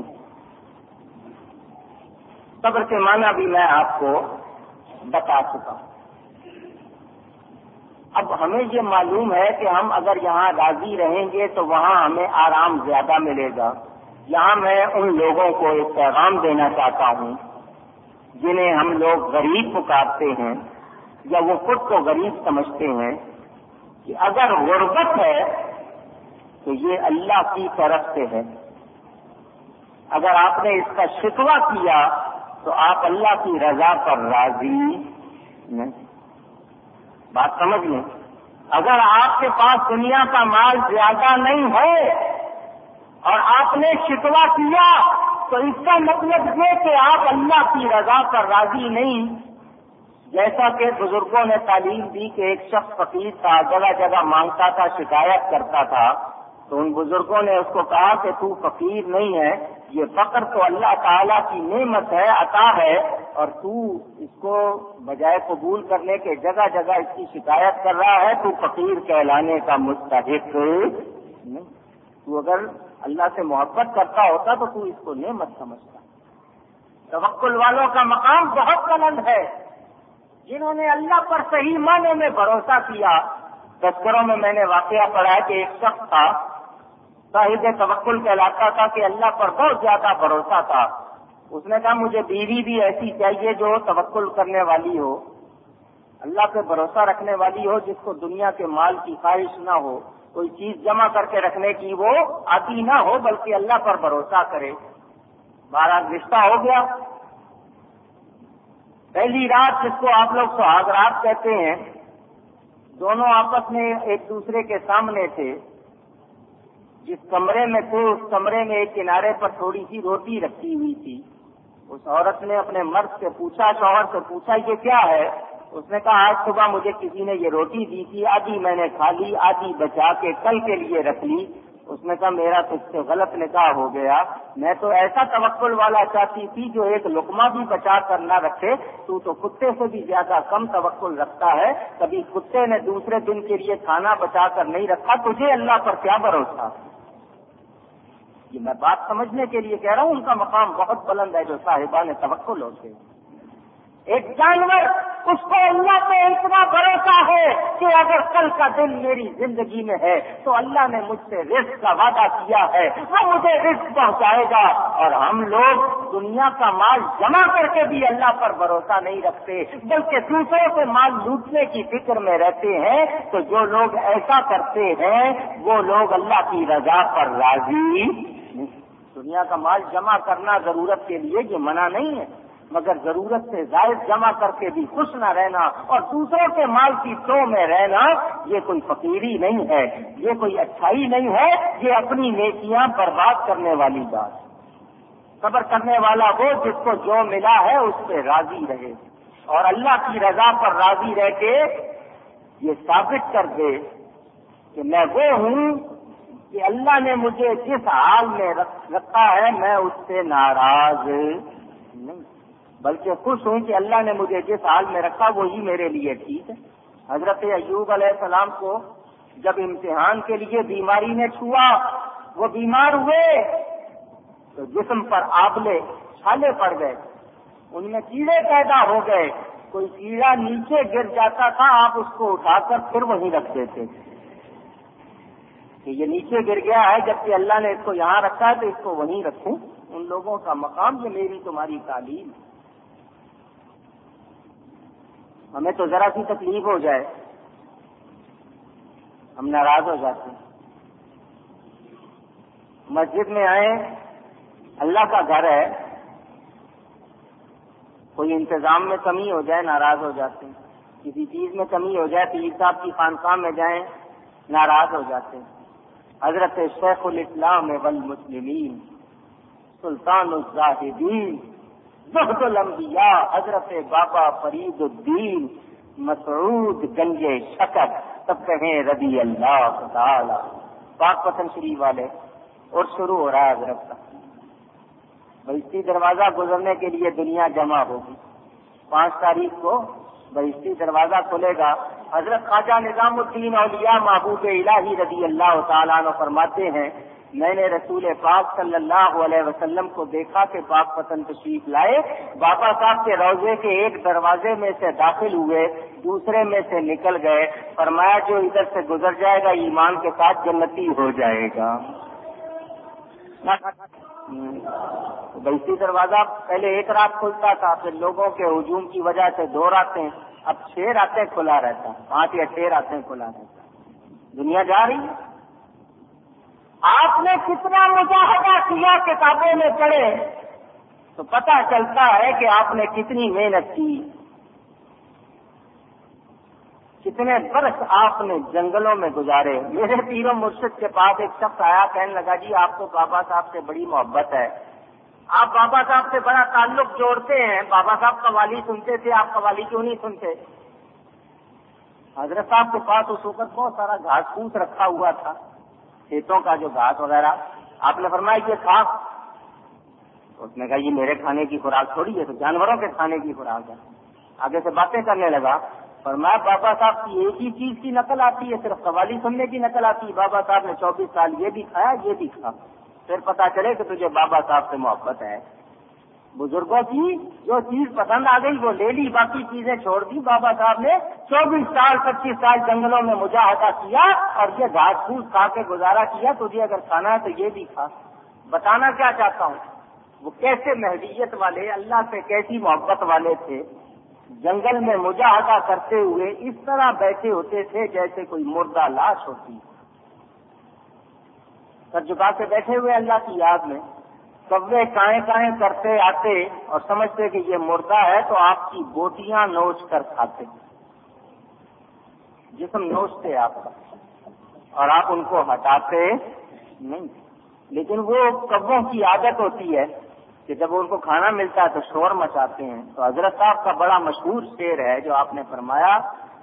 صبر کے معنی بھی میں آپ کو بتا چکا ہوں۔ اب ہمیں یہ معلوم ہے کہ ہم اگر یہاں راضی رہیں گے تو وہاں ہمیں آرام زیادہ ملے گا۔ یہاں میں ان لوگوں کو ایک پیغام دینا چاہتا ہوں جنہیں ہم لوگ غریب پکارتے ہیں یا وہ خود کو غریب سمجھتے ہیں، کہ اگر غربت ہے تو یہ اللہ کی طرف سے ہے۔ اگر آپ نے اس کا شکوہ کیا تو آپ اللہ کی رضا پر راضی نہیں۔ بات سمجھ لیں، اگر آپ کے پاس دنیا کا مال زیادہ نہیں ہے اور آپ نے شکوہ کیا تو اس کا مطلب یہ کہ آپ اللہ کی رضا پر راضی نہیں۔ جیسا کہ بزرگوں نے تعلیم دی کہ ایک شخص فقیر تھا، جگہ جگہ مانگتا تھا، شکایت کرتا تھا، تو ان بزرگوں نے اس کو کہا کہ تو فقیر نہیں ہے، یہ فقر تو اللہ تعالیٰ کی نعمت ہے، عطا ہے، اور تو اس کو بجائے قبول کرنے کے جگہ جگہ اس کی شکایت کر رہا ہے، تو فقیر کہلانے کا مستحق نہیں۔ تو اگر اللہ سے محبت کرتا ہوتا تو تو اس کو نعمت سمجھتا۔ توکل والوں کا مقام بہت بلند ہے، جنہوں نے اللہ پر صحیح معنوں میں بھروسہ کیا۔ تذکروں میں نے واقعہ پڑھا ہے کہ ایک شخص تھا، صاحب توکل کہلاتا تھا، کہ اللہ پر بہت زیادہ بھروسہ تھا۔ اس نے کہا مجھے بیوی بھی ایسی چاہیے جو توکل کرنے والی ہو، اللہ پہ بھروسہ رکھنے والی ہو، جس کو دنیا کے مال کی خواہش نہ ہو، کوئی چیز جمع کر کے رکھنے کی وہ عادی نہ ہو، بلکہ اللہ پر بھروسہ کرے۔ بہرحال رشتہ ہو گیا۔ پہلی رات، جس کو آپ لوگ سہاگ رات کہتے ہیں، دونوں آپس میں ایک دوسرے کے سامنے تھے۔ جس کمرے میں تھے اس کمرے میں ایک کنارے پر تھوڑی سی روٹی رکھی ہوئی تھی۔ اس عورت نے اپنے مرد سے پوچھا، شوہر سے پوچھا یہ کیا ہے؟ اس نے کہا آج صبح مجھے کسی نے یہ روٹی دی تھی، آدھی میں نے کھا لی، آدھی بچا کے کل کے لیے رکھ لی۔ اس نے کہا میرا تجھ سے غلط نکاح ہو گیا، میں تو ایسا توکل والا چاہتی تھی جو ایک لقمہ بھی بچا کر نہ رکھے، تو کتے سے بھی زیادہ کم توکل رکھتا ہے، کبھی کتے نے دوسرے دن کے لیے کھانا بچا کر نہیں رکھا، تجھے اللہ پر کیا بھروسہ؟ یہ میں بات سمجھنے کے لیے کہہ رہا ہوں، ان کا مقام بہت بلند ہے جو صاحبان توکل ہوتے ہیں۔ ایک جانور، اس کو اللہ پہ اتنا بھروسہ ہے کہ اگر کل کا دن میری زندگی میں ہے تو اللہ نے مجھ سے رزق کا وعدہ کیا ہے، وہ مجھے رزق پہنچائے گا۔ اور ہم لوگ دنیا کا مال جمع کر کے بھی اللہ پر بھروسہ نہیں رکھتے، بلکہ دوسروں سے مال لوٹنے کی فکر میں رہتے ہیں۔ تو جو لوگ ایسا کرتے ہیں وہ لوگ اللہ کی رضا پر راضی نہیں۔ دنیا کا مال جمع کرنا ضرورت کے لیے یہ منع نہیں ہے، مگر ضرورت سے زائد جمع کر کے بھی خوش نہ رہنا اور دوسروں کے مال کی تو میں رہنا، یہ کوئی فقیری نہیں ہے، یہ کوئی اچھائی نہیں ہے، یہ اپنی نیکیاں برباد کرنے والی بات۔ صبر کرنے والا وہ جس کو جو ملا ہے اس پہ راضی رہے، اور اللہ کی رضا پر راضی رہ کے یہ ثابت کر دے کہ میں وہ ہوں کہ اللہ نے مجھے جس حال میں رکھا ہے میں اس سے ناراض نہیں، بلکہ خوش ہوں کہ اللہ نے مجھے جس حال میں رکھا وہی میرے لیے ٹھیک ہے۔ حضرت ایوب علیہ السلام کو جب امتحان کے لیے بیماری نے چھوا، وہ بیمار ہوئے تو جسم پر آبلے چھالے پڑ گئے، ان میں کیڑے پیدا ہو گئے، کوئی کیڑا نیچے گر جاتا تھا، آپ اس کو اٹھا کر پھر وہیں رکھ دیتے تھے۔ کہ یہ نیچے گر گیا ہے جبکہ اللہ نے اس کو یہاں رکھا ہے تو اس کو وہیں رکھوں. ان لوگوں کا مقام یہ میری تمہاری تعلیم. ہمیں تو ذرا سی تکلیف ہو جائے ہم ناراض ہو جاتے ہیں. مسجد میں آئے, اللہ کا گھر ہے, کوئی انتظام میں کمی ہو جائے ناراض ہو جاتے ہیں. کسی چیز میں کمی ہو جائے, پیر صاحب کی خانقاہ میں جائیں ناراض ہو جاتے ہیں. حضرت شیخ الاسلام والمسلمین سلطان الزاہدین زہد الانبیاء حضرت بابا فرید الدین مسعود گنج شکر سب کہیں رضی اللہ تعالی. پاک پتن شریف والے اور شروع ہو رہا ہے حضرت کا. بہشتی دروازہ گزرنے کے لیے دنیا جمع ہوگی. 5 تاریخ کو بہشتی دروازہ کھلے گا. حضرت خواجہ نظام الدین اولیاء محبوب الہی رضی اللہ تعالیٰ عنہ فرماتے ہیں, میں نے رسول پاک صلی اللہ علیہ وسلم کو دیکھا کہ پاک پتن تشریف لائے, بابا صاحب کے روضے کے ایک دروازے میں سے داخل ہوئے, دوسرے میں سے نکل گئے. فرمایا جو ادھر سے گزر جائے گا ایمان کے ساتھ جنتی ہو جائے گا. بہشتی دروازہ پہلے 1 رات کھلتا تھا, پھر لوگوں کے ہجوم کی وجہ سے 2 راتیں, اب 6 راتیں کھلا رہتا, 5 یا 6 راتیں کھلا رہتا. دنیا جا رہی ہے. آپ نے کتنا مجاہدہ کیا کتابوں میں پڑھے تو پتہ چلتا ہے کہ آپ نے کتنی محنت کی. کتنے برس آپ نے جنگلوں میں گزارے. میرے پیر و مرشد کے پاس ایک شخص آیا, کہنے لگا جی آپ کو بابا صاحب سے بڑی محبت ہے, آپ بابا صاحب سے بڑا تعلق جوڑتے ہیں, بابا صاحب قوالی سنتے تھے, آپ قوالی کیوں نہیں سنتے؟ حضرت صاحب کے پاس اس وقت بہت سارا گھاس پھوس رکھا ہوا تھا, کھیتوں کا جو گھاس وغیرہ. آپ نے فرمایا یہ کھا. اس نے کہا یہ میرے کھانے کی خوراک تھوڑی ہے, تو جانوروں کے کھانے کی خوراک ہے. آگے سے باتیں کرنے لگا. فرمایا بابا صاحب کی ایک ہی چیز کی نقل آتی ہے, صرف قوالی سننے کی نقل آتی ہے. بابا صاحب نے 24 سال یہ بھی کھایا یہ بھی کھا, پھر پتا چلے کہ تجھے بابا صاحب سے محبت ہے. بزرگوں کی جو چیز پسند آ گئی وہ لے لی, باقی چیزیں چھوڑ دی. بابا صاحب نے 24 سال 25 سال جنگلوں میں مجاہدہ کیا اور یہ گھاس پھوس کھا کے گزارا کیا. تجھے اگر کھانا ہے تو یہ بھی کھا. بتانا کیا چاہتا ہوں, وہ کیسے مہدیت والے, اللہ سے کیسی محبت والے تھے. جنگل میں مجاہدہ کرتے ہوئے اس طرح بیٹھے ہوتے تھے جیسے کوئی مردہ لاش ہوتی, سر جھکا کے بیٹھے ہوئے اللہ کی یاد میں. کوے کائیں کائیں کرتے آتے اور سمجھتے کہ یہ مردہ ہے تو آپ کی بوٹیاں نوچ کر کھاتے. جسم نوچتے آپ کا اور آپ ان کو ہٹاتے نہیں. لیکن وہ کووں کی عادت ہوتی ہے کہ جب ان کو کھانا ملتا ہے تو شور مچاتے ہیں. تو حضرت صاحب کا بڑا مشہور شعر ہے جو آپ نے فرمایا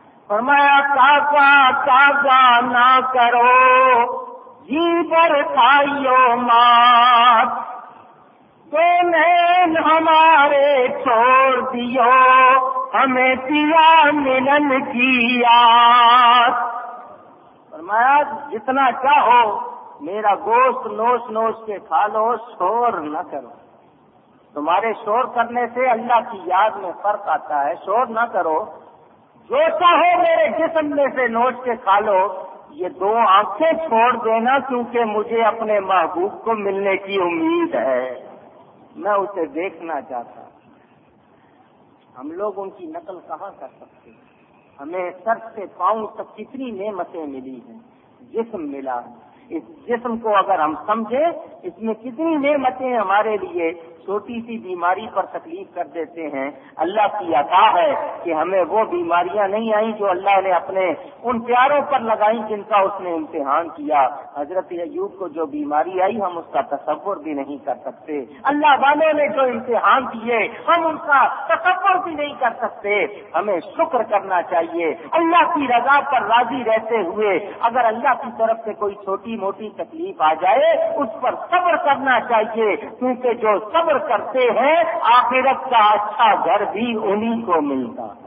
کاکا کاکا نہ کرو جی پر کھائیو مات, تو نین ہمارے چھوڑ دیو ہمیں پیا ملن کی یاد. فرمایا جتنا چاہو میرا گوشت نوچ نوچ کے کھا لو, شور نہ کرو. تمہارے شور کرنے سے اللہ کی یاد میں فرق آتا ہے. شور نہ کرو, جو چاہو میرے جسم میں سے نوچ کے کھا لو. یہ 2 آنکھیں چھوڑ دینا کیونکہ مجھے اپنے محبوب کو ملنے کی امید ہے, میں اسے دیکھنا چاہتا. ہم لوگ ان کی نقل کہاں کر سکتے ہیں. ہمیں سر سے پاؤں تک کتنی نعمتیں ملی ہیں. جسم ملا ہے, اس جسم کو اگر ہم سمجھیں اس میں کتنی نعمتیں ہمارے لیے. چھوٹی سی بیماری پر تکلیف کر دیتے ہیں. اللہ کی عطا ہے کہ ہمیں وہ بیماریاں نہیں آئیں جو اللہ نے اپنے ان پیاروں پر لگائیں جن کا اس نے امتحان کیا. حضرت ایوب کو جو بیماری آئی ہم اس کا تصور بھی نہیں کر سکتے. اللہ والوں نے جو امتحان دیے ہم ان کا تصور بھی نہیں کر سکتے. ہمیں شکر کرنا چاہیے. اللہ کی رضا پر راضی رہتے ہوئے اگر اللہ کی طرف سے کوئی چھوٹی موٹی تکلیف آ جائے اس پر صبر کرنا چاہیے, کیونکہ جو صبر کرتے ہیں آخرت کا اچھا گھر بھی انہی کو ملتا ہے,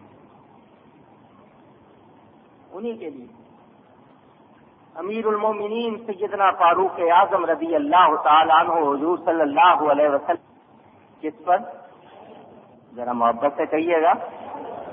انہی کے لیے. امیر المومنین سیدنا فاروق اعظم رضی اللہ تعالیٰ عنہ حضور صلی اللہ علیہ وسلم کس پر, ذرا محبت سے کہیے گا.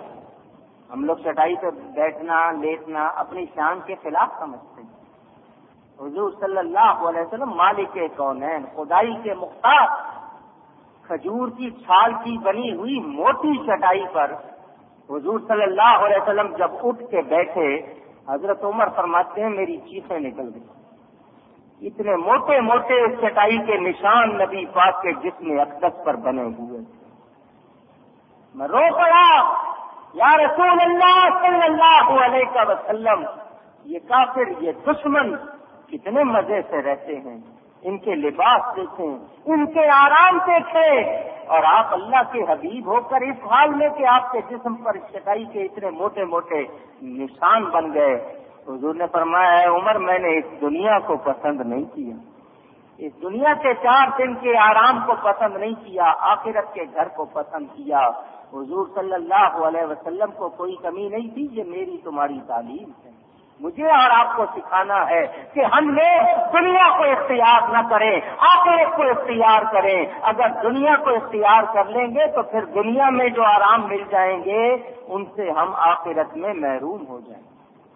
ہم لوگ چٹائی پہ بیٹھنا لیٹنا اپنی شان کے خلاف سمجھتے ہیں. حضور صلی اللہ علیہ وسلم مالک کونین، خدائی کے مختار، کھجور کی چھال کی بنی ہوئی موٹی چٹائی پر حضور صلی اللہ علیہ وسلم جب اٹھ کے بیٹھے، حضرت عمر فرماتے ہیں میری چیخیں نکل گئی، اتنے موٹے موٹے اس چٹائی کے نشان نبی پاک کے جسم اقدس پر بنے ہوئے، میں رو پڑا، یا رسول اللہ صلی اللہ علیہ وسلم، یہ کافر، یہ دشمن کتنے مزے سے رہتے ہیں، ان کے لباس دیکھیں، ان کے آرام دیکھیں، اور آپ اللہ کے حبیب ہو کر اس حال میں کہ آپ کے جسم پر چٹائی کے اتنے موٹے موٹے نشان بن گئے۔ حضور نے فرمایا ہے عمر، میں نے اس دنیا کو پسند نہیں کیا، اس دنیا کے 4 دن کے آرام کو پسند نہیں کیا، آخرت کے گھر کو پسند کیا۔ حضور صلی اللہ علیہ وسلم کو کوئی کمی نہیں تھی، یہ میری تمہاری تعلیم ہے، مجھے اور آپ کو سکھانا ہے کہ ہم لوگ دنیا کو اختیار نہ کریں، آخرت کو اختیار کریں۔ اگر دنیا کو اختیار کر لیں گے تو پھر دنیا میں جو آرام مل جائیں گے ان سے ہم آخرت میں محروم ہو جائیں گے۔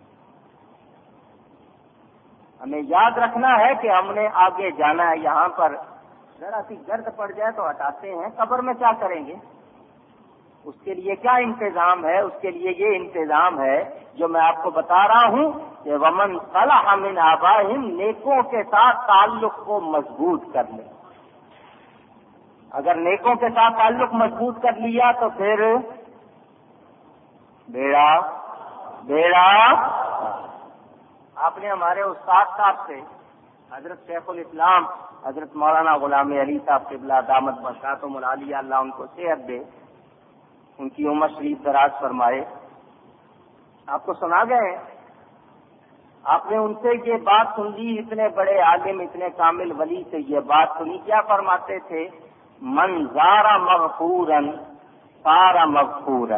ہمیں یاد رکھنا ہے کہ ہم نے آگے جانا ہے، یہاں پر ذرا سی گرد پڑ جائے تو ہٹاتے ہیں، قبر میں کیا کریں گے؟ اس کے لیے کیا انتظام ہے؟ اس کے لیے یہ انتظام ہے جو میں آپ کو بتا رہا ہوں کہ ومن صلح من آبائہم، نیکوں کے ساتھ تعلق کو مضبوط کر لے۔ اگر نیکوں کے ساتھ تعلق مضبوط کر لیا تو پھر بیڑا آپ نے ہمارے استاد صاحب سے، حضرت شیخ الاسلام حضرت مولانا غلام علی صاحب قبلہ دامت برکاتہم العالیہ، اللہ ان کو صحت دے، ان کی عمر شریف دراز فرمائے، آپ کو سنا گئے، آپ نے ان سے یہ بات سن لی، اتنے بڑے عالم، اتنے کامل ولی سے یہ بات سنی، کیا فرماتے تھے؟ من زار مغفورا صار مغفورا۔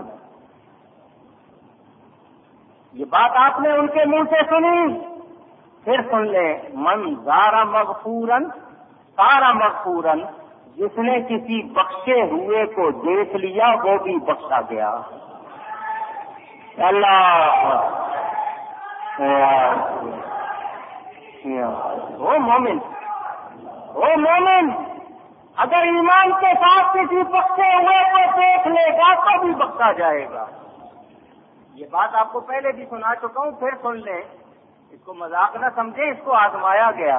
یہ بات آپ نے ان کے منہ سے سنی، پھر سن لیں، من زار مغفورا صار مغفورا، جس نے کسی بخشے ہوئے کو دیکھ لیا وہ بھی بخشا گیا۔ اللہ وہ مومن، وہ مومن اگر ایمان کے ساتھ کسی بخشے ہوئے کو دیکھ لے گا تو بھی بخشا جائے گا۔ یہ بات آپ کو پہلے بھی سنا چکا ہوں، پھر سن لیں، اس کو مذاق نہ سمجھیں، اس کو آزمایا گیا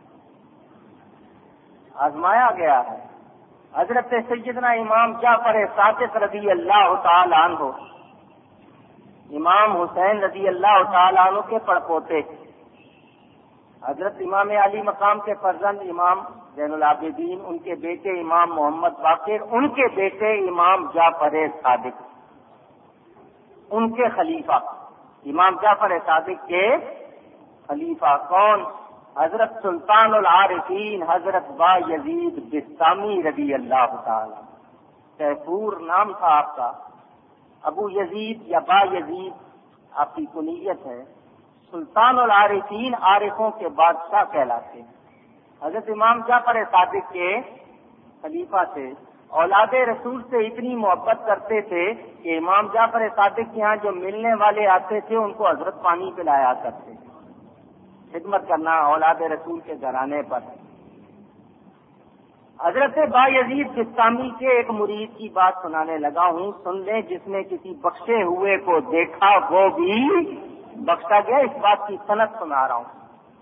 ہے۔ حضرت سیدنا امام جعفر صادق رضی اللہ تعالی عنہ، امام حسین رضی اللہ تعالی عنہ کے پڑپوتے، حضرت امام علی مقام کے فرزند امام زین العابدین، ان کے بیٹے امام محمد باقر، ان کے بیٹے امام جعفر صادق، ان کے خلیفہ، امام جعفر صادق کے خلیفہ کون؟ حضرت سلطان العارفین حضرت با یزید بستامی رضی اللہ تعالی، تیفور نام تھا آپ کا، ابو یزید یا با یزید آپ کی کنیت ہے، سلطان العارفین عارفوں کے بادشاہ کہلاتے ہیں۔ حضرت امام جعفر صادق کے خلیفہ تھے، اولاد رسول سے اتنی محبت کرتے تھے کہ امام جعفر صادق کے ہاں جو ملنے والے آتے تھے ان کو حضرت پانی پلایا کرتے تھے، خدمت کرنا اولاد رسول کے گھرانے پر۔ حضرت با یزید بستامی کے ایک مرید کی بات سنانے لگا ہوں، سن لیں، جس نے کسی بخشے ہوئے کو دیکھا وہ بھی بخشا گیا۔ اس بات کی سند سنا رہا ہوں۔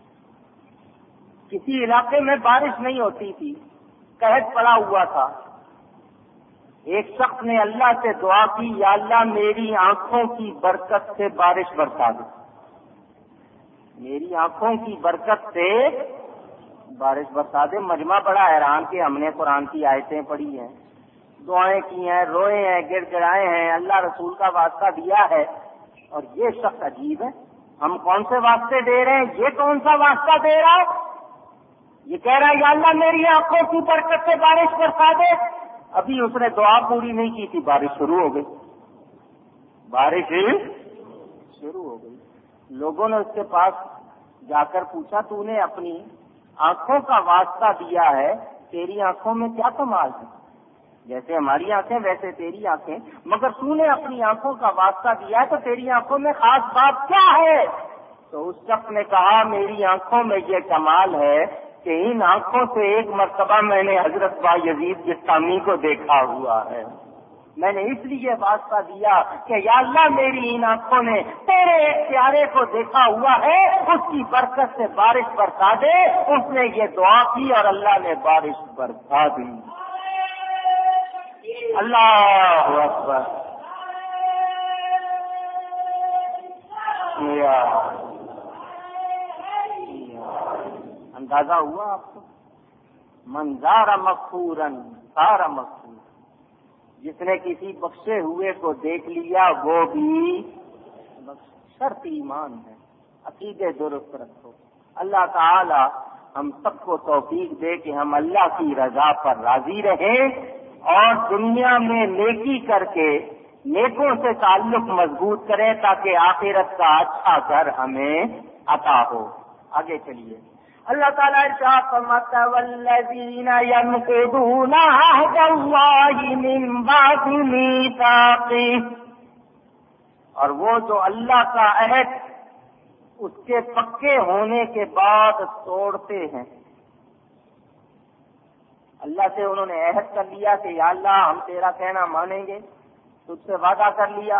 کسی علاقے میں بارش نہیں ہوتی تھی، قحط پڑا ہوا تھا، ایک شخص نے اللہ سے دعا کی، یا اللہ میری آنکھوں کی برکت سے بارش برسا دے، میری آنکھوں کی برکت سے بارش برسا دے۔ مجمع بڑا حیران کہ ہم نے قرآن کی آیتیں پڑھی ہیں، دعائیں کی ہیں، روئے ہیں، گر گڑائے ہیں، اللہ رسول کا واسطہ دیا ہے، اور یہ شخص عجیب ہے، ہم کون سے واسطے دے رہے ہیں، یہ کون سا واسطہ دے رہا ہے؟ یہ کہہ رہا ہے یا اللہ میری آنکھوں کی برکت سے بارش برسا دے۔ ابھی اس نے دعا پوری نہیں کی تھی، بارش شروع ہو گئی، بارش شروع ہو گئی۔ لوگوں نے اس کے پاس جا کر پوچھا، تو نے اپنی آنکھوں کا واسطہ دیا ہے، تیری آنکھوں میں کیا کمال ہے؟ جیسے ہماری آنکھیں ویسے تیری آنکھیں، مگر تو نے اپنی آنکھوں کا واسطہ دیا ہے تو تیری آنکھوں میں خاص بات کیا ہے؟ تو اس شخص نے کہا میری آنکھوں میں یہ کمال ہے کہ ان آنکھوں سے ایک مرتبہ میں نے حضرت بایزید بستامی کو دیکھا ہوا ہے، میں نے اس لیے واسطہ دیا کہ یا اللہ میری ان آنکھوں نے تیرے ایک پیارے کو دیکھا ہوا ہے، اس کی برکت سے بارش برسا دے۔ اس نے یہ دعا کی اور اللہ نے بارش برسا دی۔ اللہ اکبر۔ اندازہ ہوا آپ کو؟ منظار مغفورن سارا مغفور، جس نے کسی بخشے ہوئے کو دیکھ لیا وہ بھی شرط ایمان ہے، عقیدے درست رکھو۔ اللہ تعالی ہم سب کو توفیق دے کہ ہم اللہ کی رضا پر راضی رہیں اور دنیا میں نیکی کر کے نیکوں سے تعلق مضبوط کریں تاکہ آخرت کا اچھا گھر ہمیں عطا ہو۔ آگے چلیے، اللہ تعالیٰ ارشاد فرماتا ہے والذین ینقضون عہد اللہ من بعد میثاقہ، اور وہ جو اللہ کا عہد اس کے پکے ہونے کے بعد توڑتے ہیں۔ اللہ سے انہوں نے عہد کر لیا کہ یا اللہ ہم تیرا کہنا مانیں گے، تجھ سے وعدہ کر لیا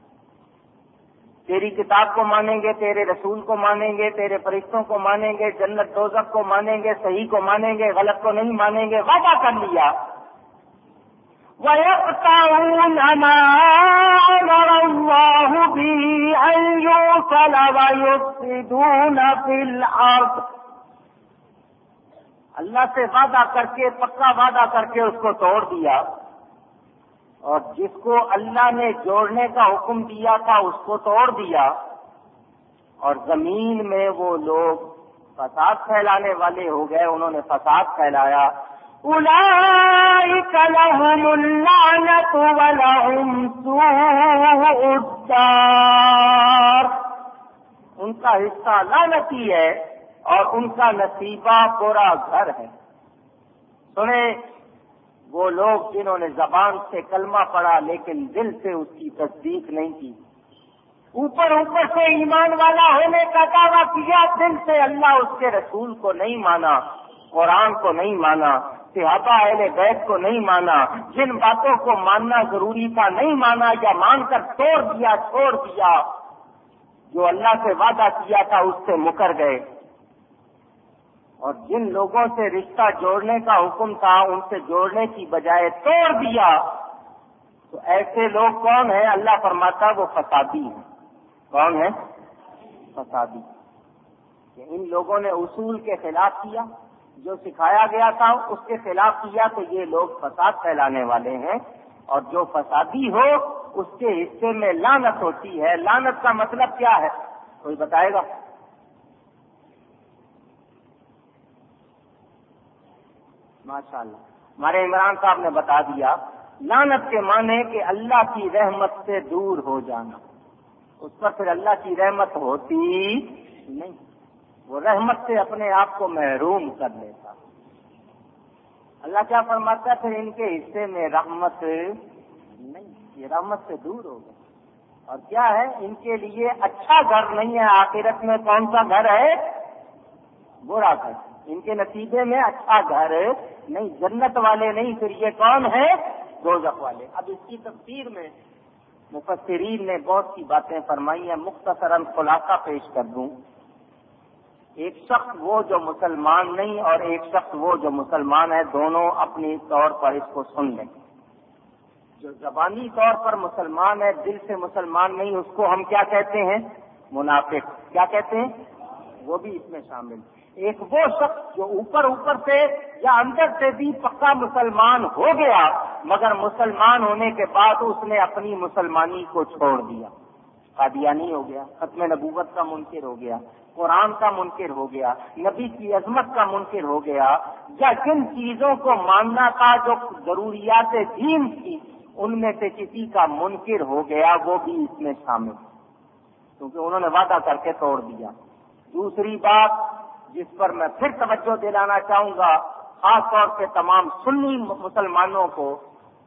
تیری کتاب کو مانیں گے، تیرے رسول کو مانیں گے، تیرے فرشتوں کو مانیں گے، جنت دوزخ کو مانیں گے، صحیح کو مانیں گے، غلط کو نہیں مانیں گے، وعدہ کر لیا۔ وَيَقْطَعُونَ مَا أَمَرَ اللَّهُ بِهِ أَن يُوصَلَ وَيُفْسِدُونَ فِي الْأَرْضِ، اللہ سے وعدہ کر کے پکا وعدہ کر کے اس کو توڑ دیا، اور جس کو اللہ نے جوڑنے کا حکم دیا تھا اس کو توڑ دیا، اور زمین میں وہ لوگ فساد پھیلانے والے ہو گئے، انہوں نے فساد پھیلایا۔ اولئک لہم اللعنۃ ولہم سوء الدار، ان کا حصہ لعنتی ہے اور ان کا نصیبہ برا گھر ہے۔ سنیں، وہ لوگ جنہوں نے زبان سے کلمہ پڑھا لیکن دل سے اس کی تصدیق نہیں کی، اوپر سے ایمان والا ہونے کا دعویٰ کیا، دل سے اللہ اس کے رسول کو نہیں مانا، قرآن کو نہیں مانا، صحابہ اہل بیت کو نہیں مانا، جن باتوں کو ماننا ضروری تھا نہیں مانا، یا مان کر توڑ دیا، چھوڑ دیا، جو اللہ سے وعدہ کیا تھا اس سے مکر گئے، اور جن لوگوں سے رشتہ جوڑنے کا حکم تھا ان سے جوڑنے کی بجائے توڑ دیا، تو ایسے لوگ کون ہیں؟ اللہ فرماتا وہ فسادی ہیں۔ کون ہے؟ فسادی۔ کہ ان لوگوں نے اصول کے خلاف کیا، جو سکھایا گیا تھا اس کے خلاف کیا، تو یہ لوگ فساد پھیلانے والے ہیں، اور جو فسادی ہو اس کے حصے میں لعنت ہوتی ہے۔ لعنت کا مطلب کیا ہے؟ کوئی بتائے گا؟ ماشاءاللہ، ہمارے عمران صاحب نے بتا دیا، لعنت کے معنی کہ اللہ کی رحمت سے دور ہو جانا، اس پر پھر اللہ کی رحمت ہوتی نہیں، وہ رحمت سے اپنے آپ کو محروم کر لیتا۔ اللہ کیا فرماتا ہے؟ پھر ان کے حصے میں رحمت نہیں، یہ رحمت سے دور ہو گئے۔ اور کیا ہے؟ ان کے لیے اچھا گھر نہیں ہے، آخرت میں کون سا گھر ہے؟ برا گھر۔ ان کے نتیجے میں اچھا گھر نہیں، جنت والے نہیں، پھر یہ کون ہے؟ دوزخ والے۔ اب اس کی تفسیر میں مفسرین نے بہت سی باتیں فرمائی ہیں، مختصراً خلاصہ پیش کر دوں۔ ایک شخص وہ جو مسلمان نہیں اور ایک شخص وہ جو مسلمان ہے، دونوں اپنی طور پر اس کو سن لیں۔ جو زبانی طور پر مسلمان ہے، دل سے مسلمان نہیں، اس کو ہم کیا کہتے ہیں؟ منافق۔ کیا کہتے ہیں؟ وہ بھی اس میں شامل۔ ایک وہ شخص جو اوپر سے یا اندر سے بھی پکا مسلمان ہو گیا، مگر مسلمان ہونے کے بعد اس نے اپنی مسلمانی کو چھوڑ دیا، قادیانی ہو گیا، ختم نبوت کا منکر ہو گیا، قرآن کا منکر ہو گیا، نبی کی عظمت کا منکر ہو گیا، یا جن چیزوں کو ماننا تھا جو ضروریات دین تھی ان میں سے کسی کا منکر ہو گیا، وہ بھی اس میں شامل، کیونکہ انہوں نے وعدہ کر کے توڑ دیا۔ دوسری بات جس پر میں پھر توجہ دلانا چاہوں گا، خاص طور سے تمام سنی مسلمانوں کو،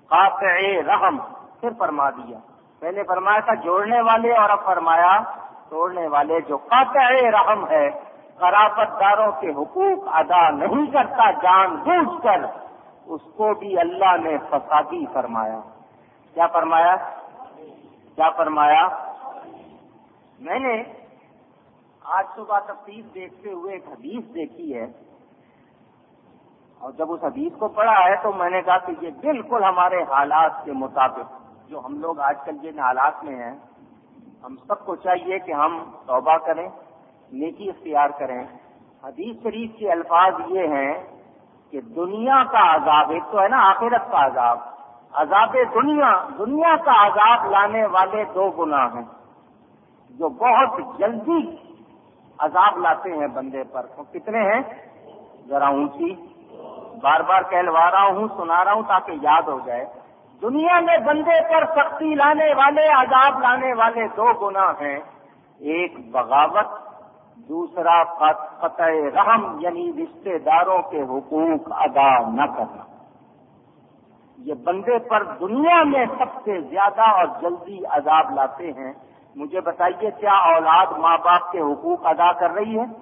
قاطع رحم پھر فرما دیا۔ پہلے فرمایا تھا جوڑنے والے، اور اب فرمایا توڑنے والے جو قاطع رحم ہے، قرابت داروں کے حقوق ادا نہیں کرتا جان بوجھ کر، اس کو بھی اللہ نے فسادی فرمایا۔ کیا فرمایا؟ کیا فرمایا؟ میں نے آج صبح تفسیر دیکھتے ہوئے ایک حدیث دیکھی ہے، اور جب اس حدیث کو پڑھا ہے تو میں نے کہا کہ یہ بالکل ہمارے حالات کے مطابق، جو ہم لوگ آج کل جن حالات میں ہیں، ہم سب کو چاہیے کہ ہم توبہ کریں، نیکی اختیار کریں۔ حدیث شریف کے الفاظ یہ ہیں کہ دنیا کا عذاب، ایک تو ہے نا آخرت کا عذاب، عذاب دنیا کا عذاب لانے والے دو گناہ ہیں جو بہت جلدی عذاب لاتے ہیں بندے پر۔ وہ کتنے ہیں؟ ذرا اونچی، بار بار کہلوا رہا ہوں، سنا رہا ہوں تاکہ یاد ہو جائے۔ دنیا میں بندے پر سختی لانے والے، عذاب لانے والے دو گناہ ہیں، ایک بغاوت، دوسرا قطع رحم یعنی رشتے داروں کے حقوق ادا نہ کرنا۔ یہ بندے پر دنیا میں سب سے زیادہ اور جلدی عذاب لاتے ہیں۔ مجھے بتائیے، کیا اولاد ماں باپ کے حقوق ادا کر رہی ہے؟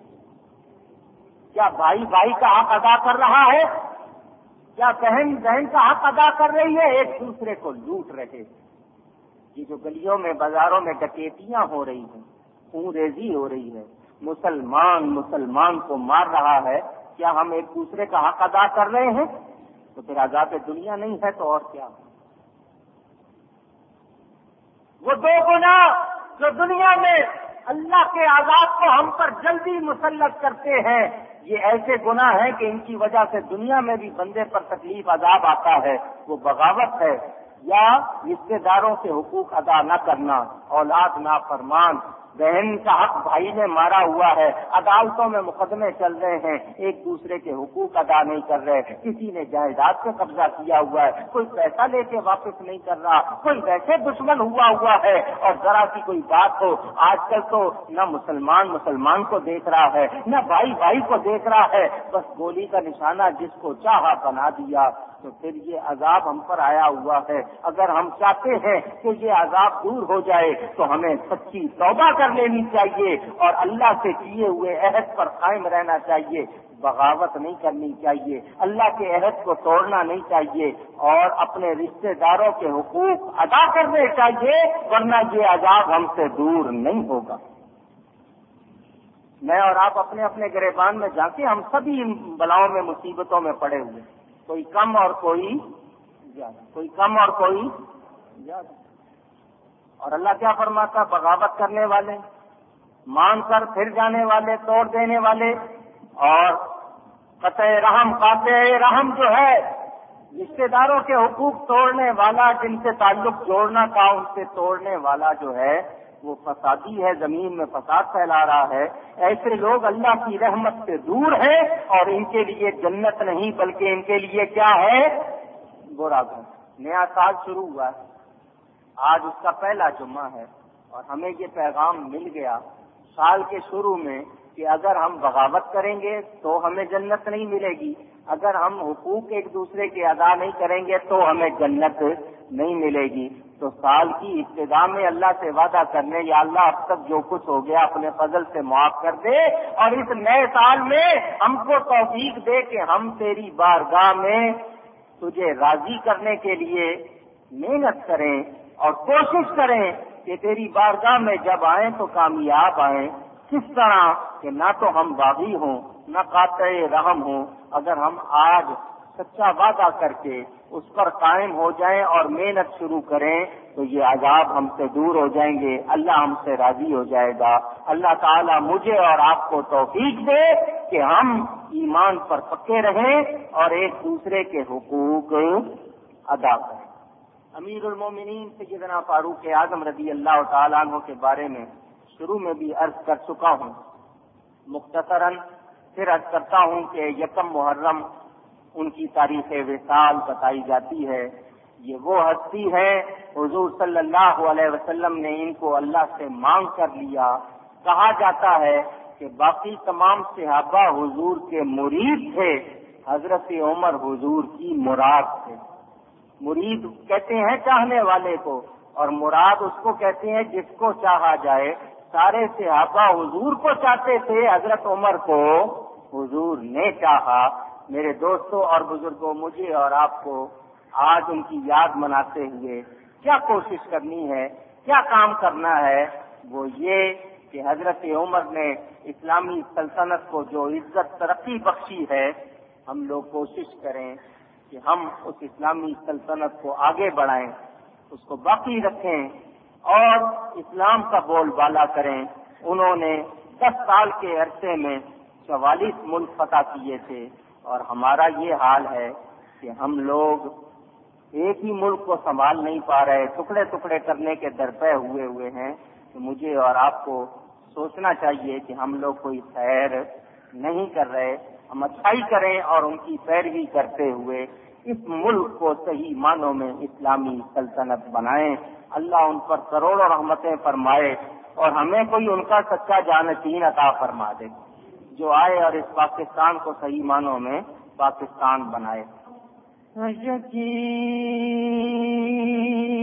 کیا بھائی بھائی کا حق ادا کر رہا ہے؟ کیا بہن بہن کا حق ادا کر رہی ہے؟ ایک دوسرے کو لوٹ رہے۔ یہ جو گلیوں میں بازاروں میں ڈکیتیاں ہو رہی ہیں، خون ریزی ہو رہی ہے، مسلمان کو مار رہا ہے، کیا ہم ایک دوسرے کا حق ادا کر رہے ہیں؟ تو پھر عذاب دنیا نہیں ہے تو اور کیا؟ وہ دو گناہ جو دنیا میں اللہ کے عذاب کو ہم پر جلدی مسلط کرتے ہیں، یہ ایسے گناہ ہیں کہ ان کی وجہ سے دنیا میں بھی بندے پر تکلیف عذاب آتا ہے۔ وہ بغاوت ہے، یا رشتے داروں کے حقوق ادا نہ کرنا، اولاد نافرمان، بہن کا حق بھائی نے مارا ہوا ہے، عدالتوں میں مقدمے چل رہے ہیں، ایک دوسرے کے حقوق ادا نہیں کر رہے، کسی نے جائیداد پہ قبضہ کیا ہوا ہے، کوئی پیسہ لے کے واپس نہیں کر رہا، کوئی ویسے دشمن ہوا ہے، اور ذرا سی کوئی بات ہو، آج کل تو نہ مسلمان کو دیکھ رہا ہے، نہ بھائی کو دیکھ رہا ہے، بس گولی کا نشانہ جس کو چاہا بنا دیا۔ تو پھر یہ عذاب ہم پر آیا ہوا ہے۔ اگر ہم چاہتے ہیں کہ یہ عذاب دور ہو جائے تو ہمیں سچی توبہ کر لینی چاہیے اور اللہ سے کیے ہوئے عہد پر قائم رہنا چاہیے، بغاوت نہیں کرنی چاہیے، اللہ کے عہد کو توڑنا نہیں چاہیے، اور اپنے رشتے داروں کے حقوق ادا کرنے چاہیے، ورنہ یہ عذاب ہم سے دور نہیں ہوگا۔ میں اور آپ اپنے اپنے گریبان میں جا کے، ہم سبھی ان بلاؤں میں مصیبتوں میں پڑے ہوئے، کوئی کم اور کوئی زیادہ، کوئی کم اور کوئی زیادہ۔ اور اللہ کیا فرماتا؟ بغاوت کرنے والے، مان کر پھر جانے والے، توڑ دینے والے، اور قاطع رحم جو ہے، رشتے داروں کے حقوق توڑنے والا، جن سے تعلق جوڑنا تھا ان سے توڑنے والا جو ہے، وہ فسادی ہے، زمین میں فساد پھیلا رہا ہے۔ ایسے لوگ اللہ کی رحمت سے دور ہیں، اور ان کے لیے جنت نہیں بلکہ ان کے لیے کیا ہے؟ برا گھر۔ نیا سال شروع ہوا ہے، آج اس کا پہلا جمعہ ہے، اور ہمیں یہ پیغام مل گیا سال کے شروع میں کہ اگر ہم بغاوت کریں گے تو ہمیں جنت نہیں ملے گی، اگر ہم حقوق ایک دوسرے کے ادا نہیں کریں گے تو ہمیں جنت نہیں ملے گی۔ تو سال کی ابتدا میں اللہ سے وعدہ کرنے، یا اللہ اب تک جو کچھ ہو گیا اپنے فضل سے معاف کر دے، اور اس نئے سال میں ہم کو توفیق دے کہ ہم تیری بارگاہ میں تجھے راضی کرنے کے لیے محنت کریں اور کوشش کریں کہ تیری بارگاہ میں جب آئیں تو کامیاب آئیں۔ کس طرح کہ نہ تو ہم باغی ہوں، نہ قاطع رحم ہوں۔ اگر ہم آج سچا وعدہ کر کے اس پر قائم ہو جائیں اور محنت شروع کریں تو یہ عذاب ہم سے دور ہو جائیں گے، اللہ ہم سے راضی ہو جائے گا۔ اللہ تعالیٰ مجھے اور آپ کو توفیق دے کہ ہم ایمان پر پکے رہیں اور ایک دوسرے کے حقوق ادا کریں۔ امیر المومنین سیدنا فاروق اعظم رضی اللہ تعالیٰ عنہ کے بارے میں شروع میں بھی عرض کر چکا ہوں، مختصراً پھر عرض کرتا ہوں کہ یکم محرم ان کی تاریخ وصال بتائی جاتی ہے۔ یہ وہ ہستی ہے، حضور صلی اللہ علیہ وسلم نے ان کو اللہ سے مانگ کر لیا۔ کہا جاتا ہے کہ باقی تمام صحابہ حضور کے مرید تھے، حضرت عمر حضور کی مراد تھے۔ مرید کہتے ہیں چاہنے والے کو، اور مراد اس کو کہتے ہیں جس کو چاہا جائے۔ سارے صحابہ حضور کو چاہتے تھے، حضرت عمر کو حضور نے چاہا۔ میرے دوستوں اور بزرگوں، مجھے اور آپ کو آج ان کی یاد مناتے ہوئے کیا کوشش کرنی ہے، کیا کام کرنا ہے؟ وہ یہ کہ حضرت عمر نے اسلامی سلطنت کو جو عزت ترقی بخشی ہے، ہم لوگ کوشش کریں کہ ہم اس اسلامی سلطنت کو آگے بڑھائیں، اس کو باقی رکھیں اور اسلام کا بول بالا کریں۔ انہوں نے 10 سال کے عرصے میں 44 ملک فتح کیے تھے، اور ہمارا یہ حال ہے کہ ہم لوگ ایک ہی ملک کو سنبھال نہیں پا رہے، ٹکڑے ٹکڑے کرنے کے درپے ہوئے ہیں۔ تو مجھے اور آپ کو سوچنا چاہیے کہ ہم لوگ کوئی خیر نہیں کر رہے، ہم اچھائی کریں اور ان کی پیروی کرتے ہوئے اس ملک کو صحیح معنوں میں اسلامی سلطنت بنائیں۔ اللہ ان پر کروڑوں رحمتیں فرمائے اور ہمیں کوئی ان کا سچا جانشین عطا فرما دے، جو آئے اور اس پاکستان کو صحیح معنوں میں پاکستان بنائے۔ یقین